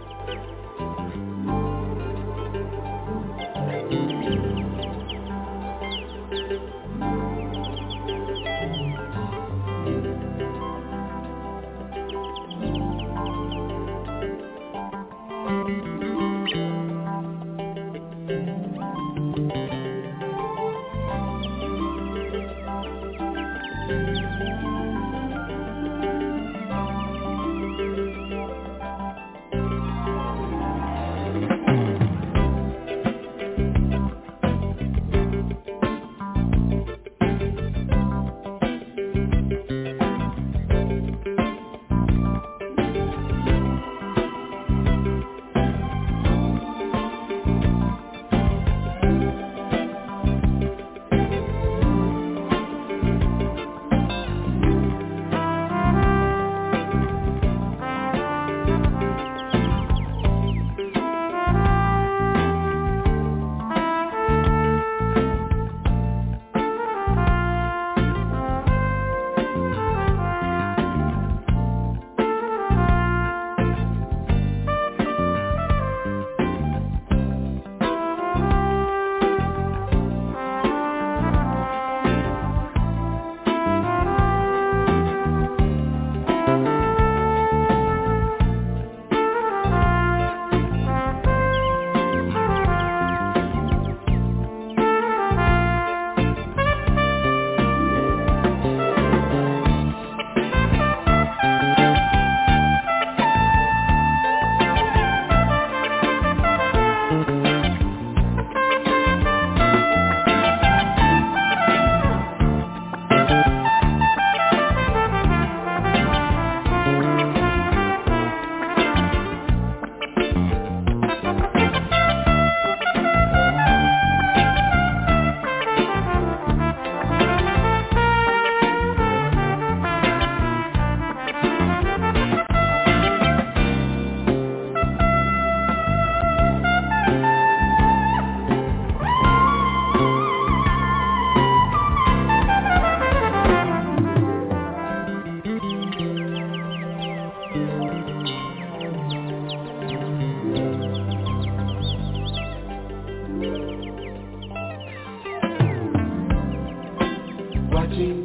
Watching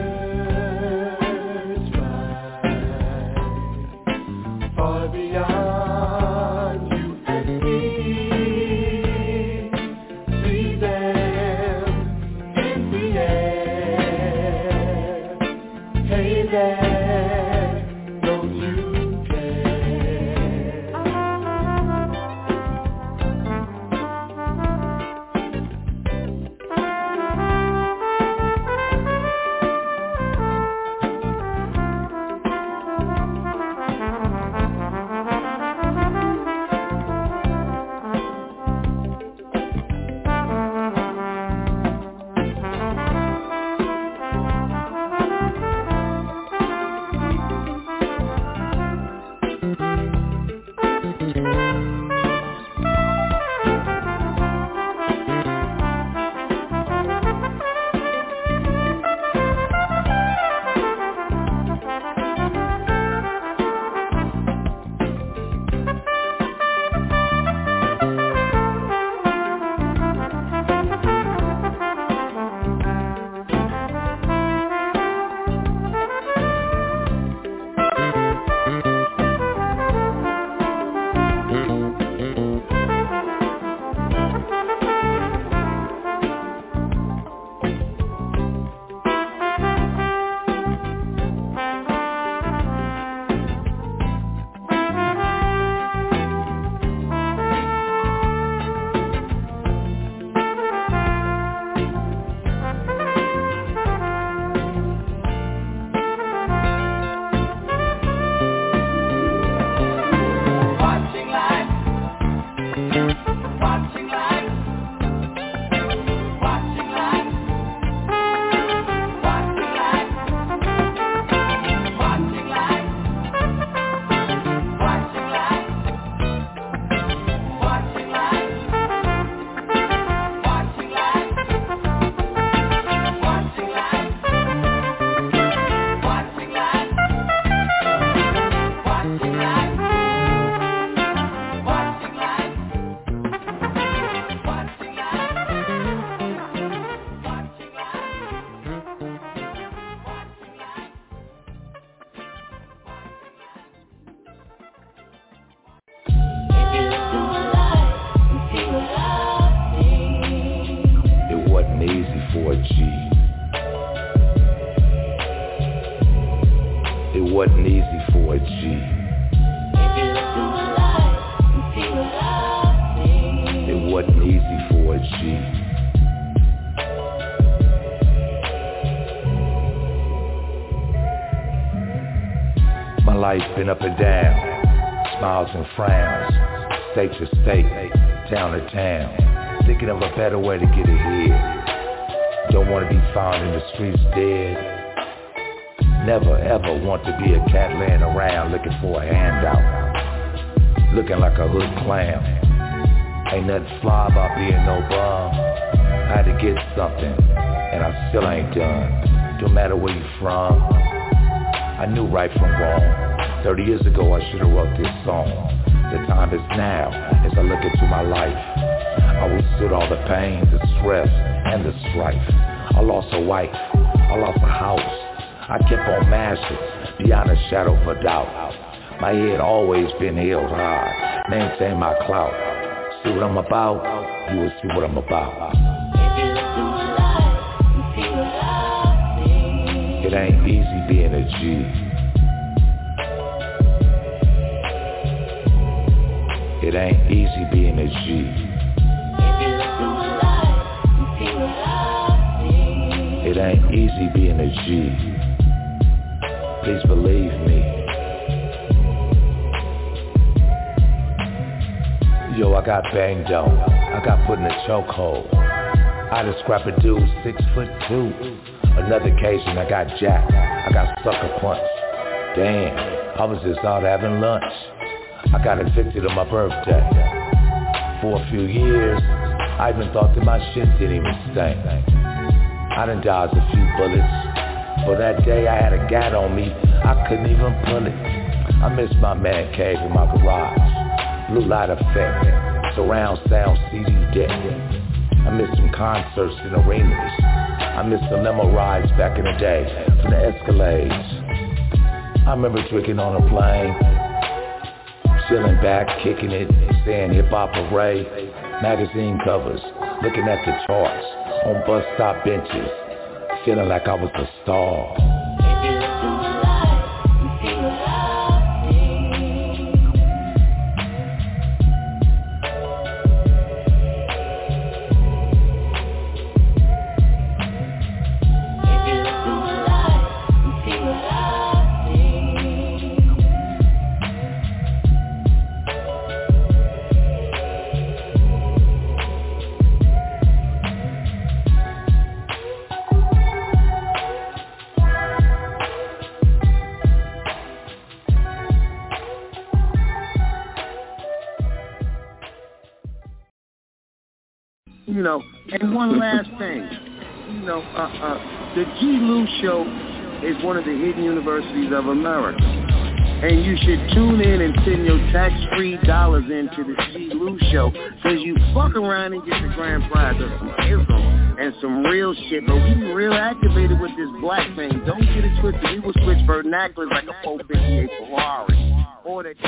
birds fly far beyond you and me. See them in the air. Hey there, don't you care? wasn't easy for a G. If you look through my life, you see what I see. It wasn't easy for a G. My life's been up and down, smiles and frowns, state to state, town to town, thinking of a better way to get ahead. Don't want to be found in the streets dead. Never ever want to be a cat laying around looking for a handout, looking like a hood clown. Ain't nothing fly about being no bum. I had to get something, and I still ain't done. Don't matter where you from, I knew right from wrong. Thirty years ago I should've wrote this song. The time is now as I look into my life. I withstood all the pain, the stress, and the strife. I lost a wife, I lost a house. I kept on mashing, beyond a shadow of a doubt. My head always been held high, maintain my clout. See what I'm about, you will see what I'm about. If you look through my life, you see what I see. It ain't easy being a G. It ain't easy being a G. If you look through my life, you see what I see. It ain't easy being a G. Please believe me. Yo, I got banged on. I got put in a chokehold. I just scrap a dude six foot two. Another occasion I got jacked. I got sucker punched. Damn, I was just out having lunch. I got evicted on my birthday. For a few years, I even thought that my shit didn't even stink. I done dodged a few bullets. For that day I had a gat on me, I couldn't even pull it. I miss my man cave in my garage. Blue light effect, surround sound C D deck. I miss some concerts in arenas. I miss the limo rides back in the day from the Escalades. I remember drinking on a plane, chilling back, kicking it, saying hip-hop array, magazine covers, looking at the charts, on bus stop benches, feeling like I was a star. If you look through my life, you see what I If you look through my life, you see what I You know, and one last thing, you know, uh, uh, the G. Lou Show is one of the hidden universities of America. And you should tune in and send your tax-free dollars into the G. Lou Show, because you fuck around and get the grand prize of some ism and some real shit. But we real activated with this black thing. Don't get it twisted. We will switch vernaculars like a four fifty-eight Ferrari. Or that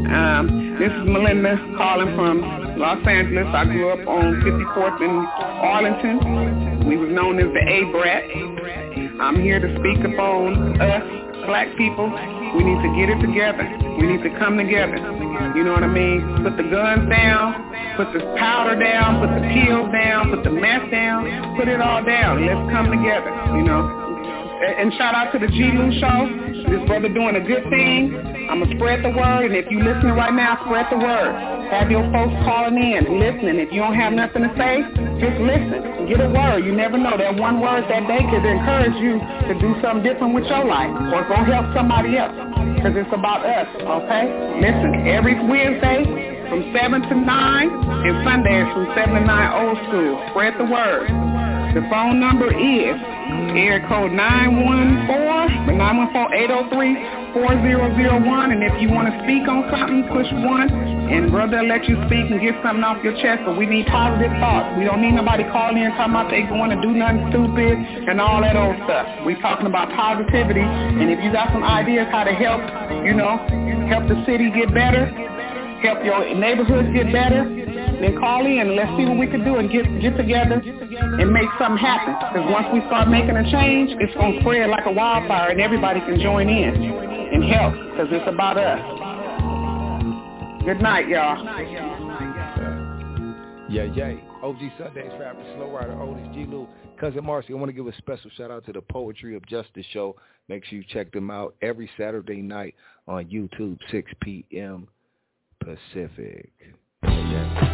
Um, this is Melinda calling from Los Angeles. I grew up on fifty-fourth in Arlington. We was known as the A-Brat. I'm here to speak upon us, black people. We need to get it together. We need to come together. You know what I mean? Put the guns down, put the powder down, put the pills down, put the meth down, put it all down. Let's come together, you know. And shout out to the G. Lou Show. This brother doing a good thing. I'm going to spread the word, and if you listening right now, spread the word. Have your folks calling in, listening. If you don't have nothing to say, just listen. Get a word. You never know. That one word that day could encourage you to do something different with your life or go help somebody else, because it's about us, okay? Listen, every Wednesday from seven to nine and Sundays from seven to nine old school. Spread the word. The phone number is area code nine one four, nine one four, eight oh three, four zero zero one, and if you want to speak on something, push one, and brother will let you speak and get something off your chest, but we need positive thoughts. We don't need nobody calling in talking about they going to do nothing stupid and all that old stuff. We talking about positivity, and if you got some ideas how to help, you know, help the city get better, help your neighborhoods get better, then call in and let's see what we can do and get get together and make something happen. Because once we start making a change, it's going to spread like a wildfire and everybody can join in and help, because it's about us. Good night, y'all. Yeah, yeah. O G Sundays, rapper, Slow Rider, Otis, G. Lou, Cousin Marcy. I want to give a special shout out to the Poetry of Justice show. Make sure you check them out every Saturday night on YouTube, six p.m. Pacific. Yeah.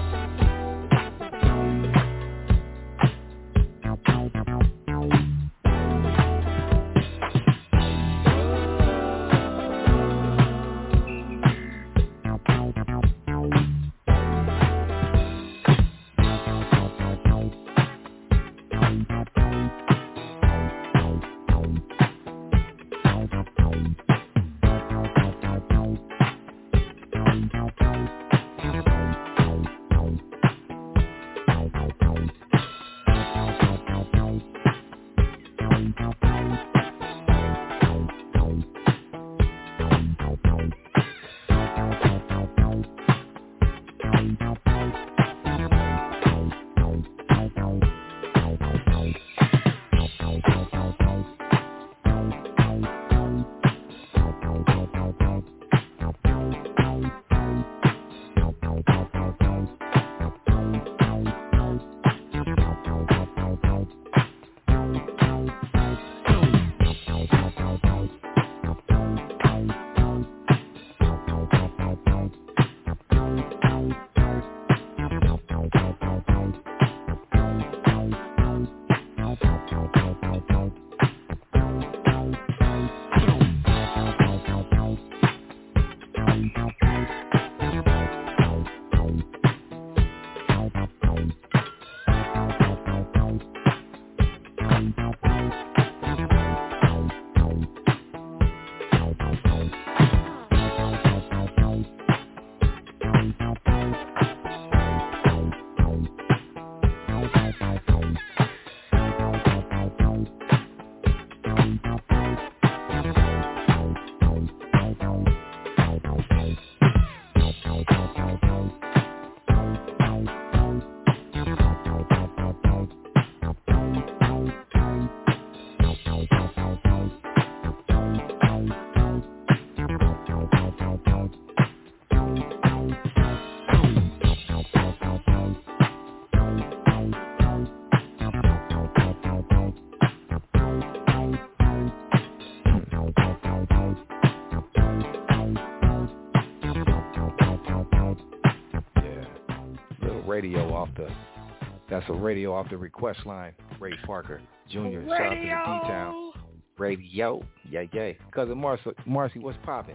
Radio off the, that's a radio off the request line. Ray Parker Junior Shout out to the D-Town. Radio. Yeah, yeah. Cousin Marcy, Marcy, what's popping?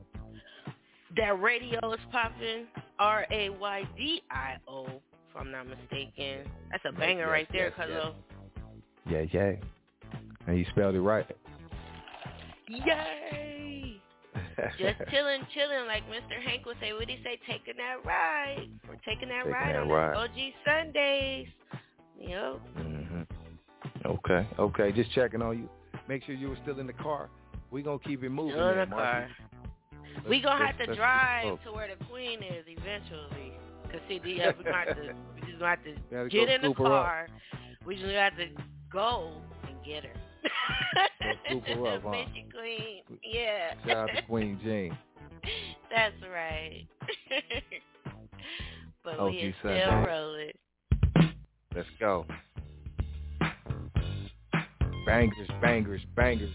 That radio is popping. R A Y D I O, if I'm not mistaken. That's a banger yes, right there, yes, cousin. Yes. Yeah, yeah. And you spelled it right. Yay! Just chilling, chilling, like Mister Hank would say. What did he say? Taking that ride. We're taking that taking ride that on ride. O G Sundays. Yep. Mm-hmm. Okay, okay. Just checking on you. Make sure you were still in the car. We're going to keep it moving. Still in there, the car. We gonna have to let's, drive let's to where the queen is eventually. Cause see, the uh, we gonna have to, we just gonna have to Gotta get go in the scoop her car. We just gonna have to go and get her. Go scoop her up, huh? Bitchy queen, yeah. Shout out to Queen Jean. That's right. But O we G is Sunday. still rolling. Let's go. Bangers, bangers, bangers.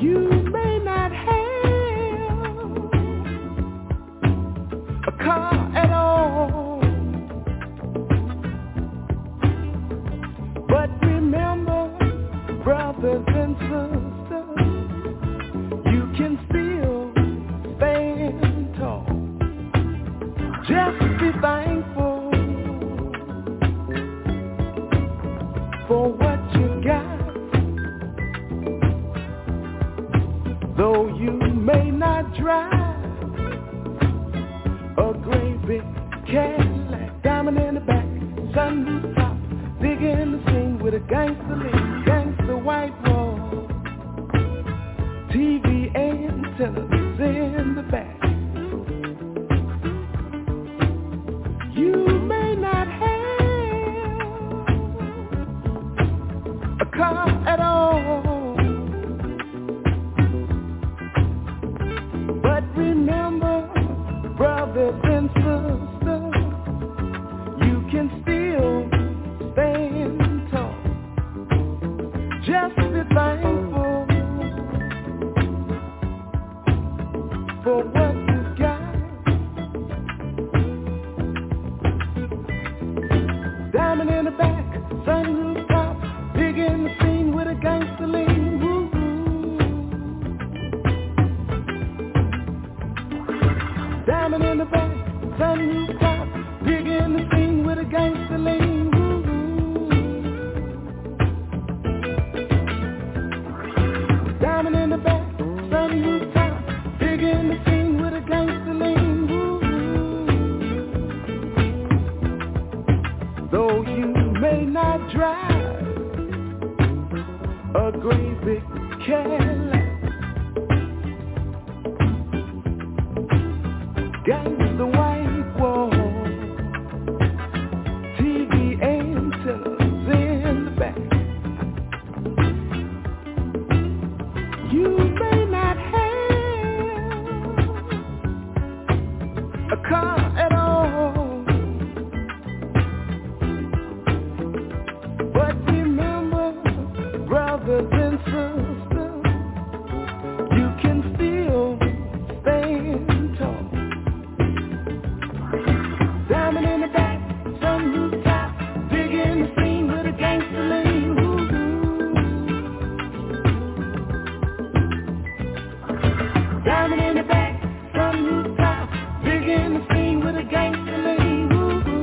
You may not have a car at all, but remember, brothers and sisters, you can still stand tall. Just be thankful for what you got. Though you may not drive a great big Cadillac, diamond in the back, sunroof top, big in the scene with a gangster lean, gangster white wall, T V antennas in the back. You may not have a car at all, but remember, brothers and sisters, you can still stand tall. Just be thankful for what you got. Diamond in the back, sunroof top, big in the scene with a gangster lean. Woo-hoo. Diamond in the back, sunroof top, big in the scene with a gangster lean. Woo-hoo. Diamond in the back, sunroof top, big in the scene with a gangster lean. Woo-hoo. Though you may not drive a great big Cadillac, gangsta white wall, T V antennas in the back. You may not have a car at all, but remember, brothers and sisters, you can still stand tall. Diamond in the back, sunroof top, big in the scene with a gangster lean. Woo-hoo. Diamond in the back, sunroof top, big in the scene with a gangster lean. Woo-hoo.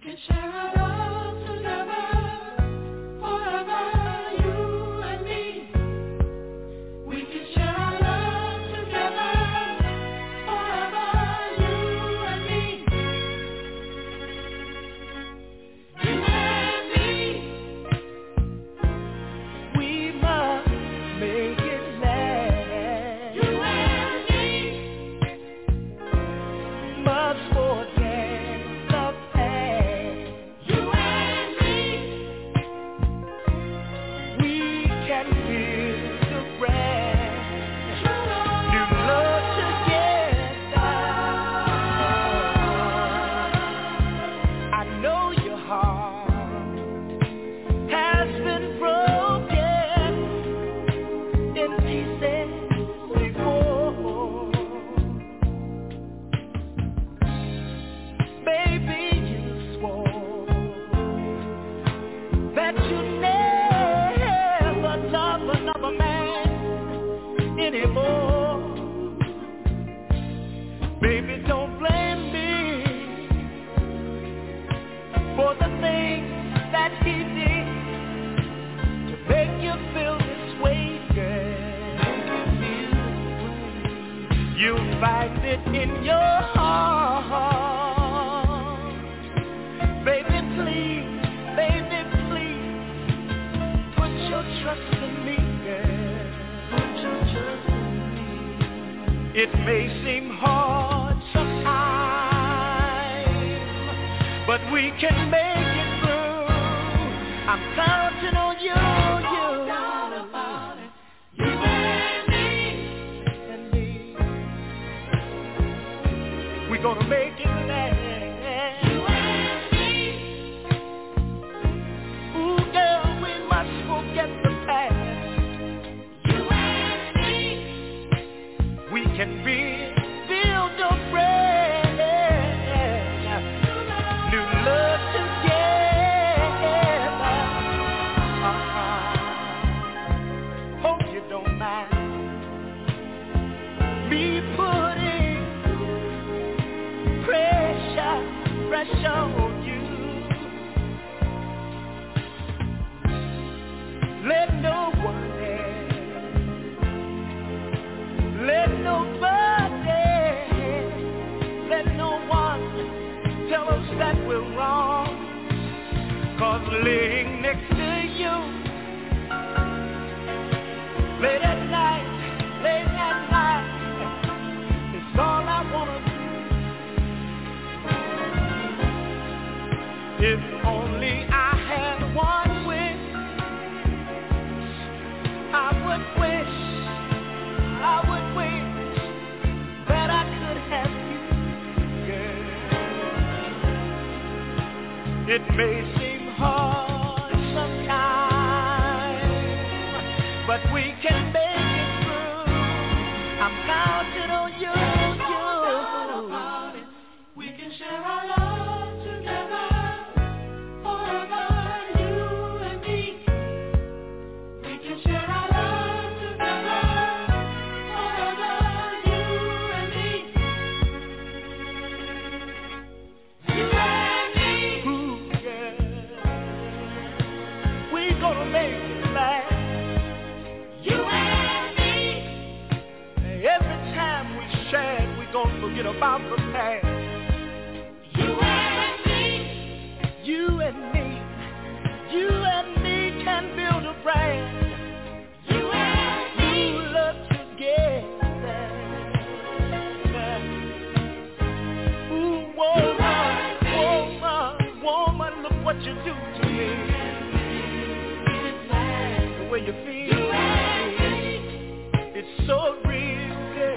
can share our love together, forever, you and me. We can share our love together, forever, you and me. You and me. We must make it last. You and me. Must forget the past. You and me. We can build the brand new love together. I know your heart has been broken in pieces before. Baby, you swore that you never love another man anymore. Baby, don't blame me for the things that he did to make you feel this way, girl. You find it in your heart. Baby, please, baby, please, put your trust in me, girl. Put your trust in me. It may seem hard sometimes, but we can make it through. I'm counting on you, you. You and me. And me. We're gonna make it last. You and me. Ooh, girl, we must forget the past. You and me. We can rebuild a brand new love together. Uh-huh. Hope you don't mind me putting pressure, pressure on you. Let no one else, let nobody, let no one tell us that we're wrong. 'Cause laying next to you, late at night, late at night, is all I wanna do. If only I had one wish, I would wish, I would wish that I could have you, girl. It may seem hard sometimes, but we can make it through. I'm counting on you, you. We can share our love together, forever, you and me. We can share our love together, forever, you and me. You and me. Ooh, yeah. We gonna make it last. You and me. Every time we share, we gonna forget about the past. You and me. You and me, you and me can build a brand. You and me. New love together. Ooh, woman, woman, woman, look what you do to me. The way you feel, it's so real, girl.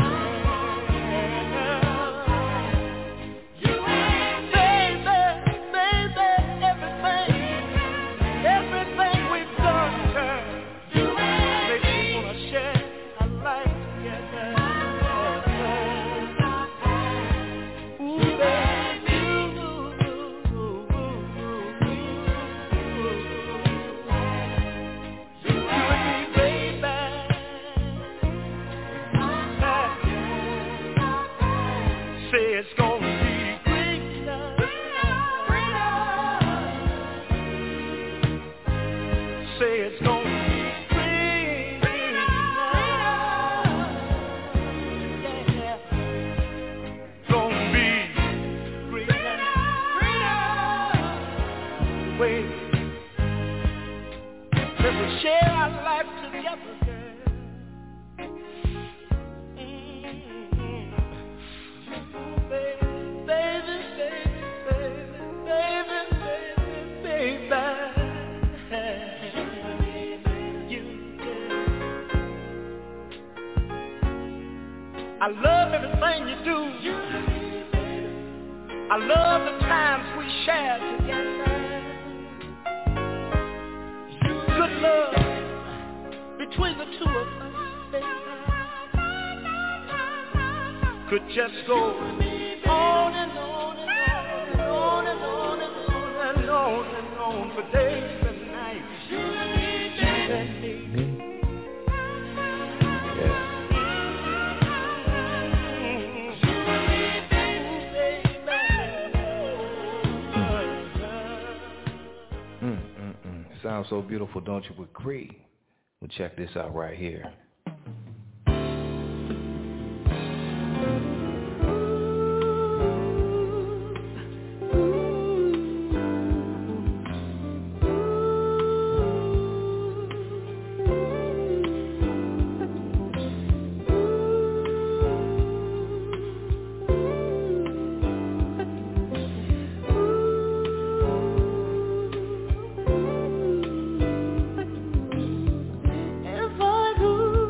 You and me. Baby, baby, everything, everything we've done, girl, You and makes me wanna share our life together. Ooh, baby, ooh, ooh, ooh, ooh, ooh. You and me, baby. Say it's gonna be great love. I love the times we shared together. Good love between the two of us, baby, could just go on and on and on and on and on and on and on for days and nights. You and me. Sounds so beautiful, don't you agree? Well, check this out right here. If I could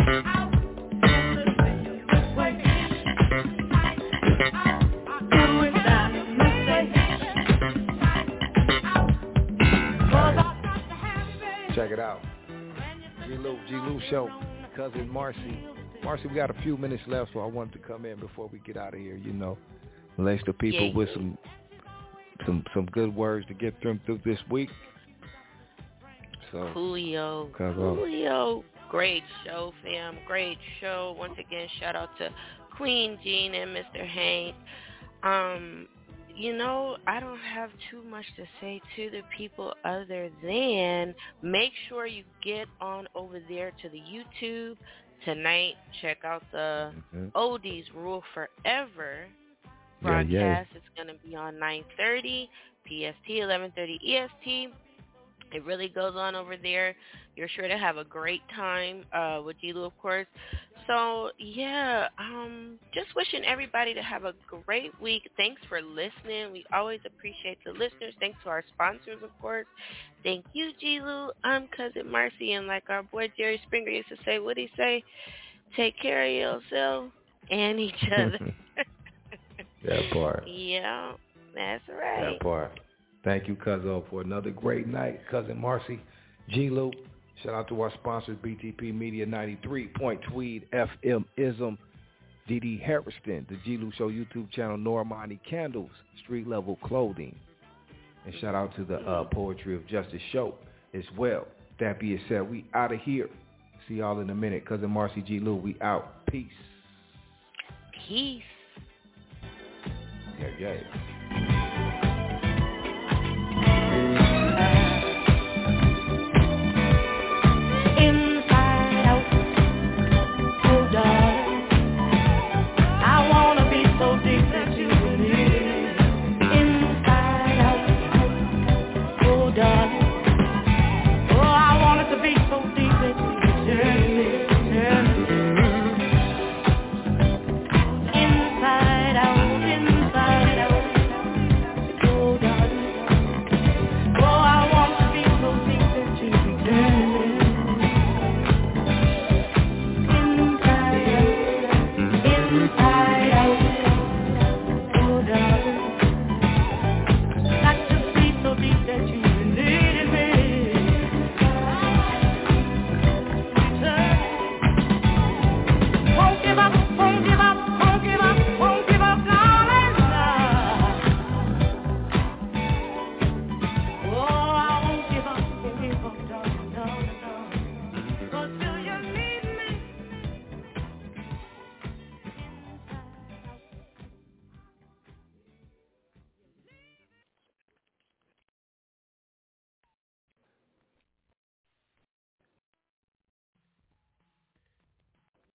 Check it out. G-Lou, G-Lou Show, Cousin Marcy. Marcy, we got a few minutes left, so I wanted to come in before we get out of here, you know. Lace the people yeah, with yeah. some some some good words to get them through this week. So, Coolio, Cuz, Coolio. Great show, fam. Great show. Once again, shout out to Queen Jean and Mister Hank. Um, you know, I don't have too much to say to the people other than make sure you get on over there to the YouTube tonight. Check out the mm-hmm. Oldies Rule Forever broadcast. Yeah, yeah. It's going to be on nine thirty P S T, eleven thirty E S T. It really goes on over there. You're sure to have a great time uh, with G-Lou, of course. So, yeah, um, just wishing everybody to have a great week. Thanks for listening. We always appreciate the listeners. Thanks to our sponsors, of course. Thank you, G-Lou. I'm Cousin Marcy, and like our boy Jerry Springer used to say, what'd he say? Take care of yourself and each other. That part. Yeah, that's right. That part. Thank you, Cousin, for another great night. Cousin Marcy, G-Lou. Shout out to our sponsors, B T P Media ninety-three point Tweed, F M Ism, D D Harrison, the G-Lou Show YouTube channel, Normani Candles, Street Level Clothing. And shout out to the uh, Poetry of Justice show as well. That being said, we out of here. See y'all in a minute. Cousin Marcy, G-Lou, we out. Peace. Peace. Yeah, yeah.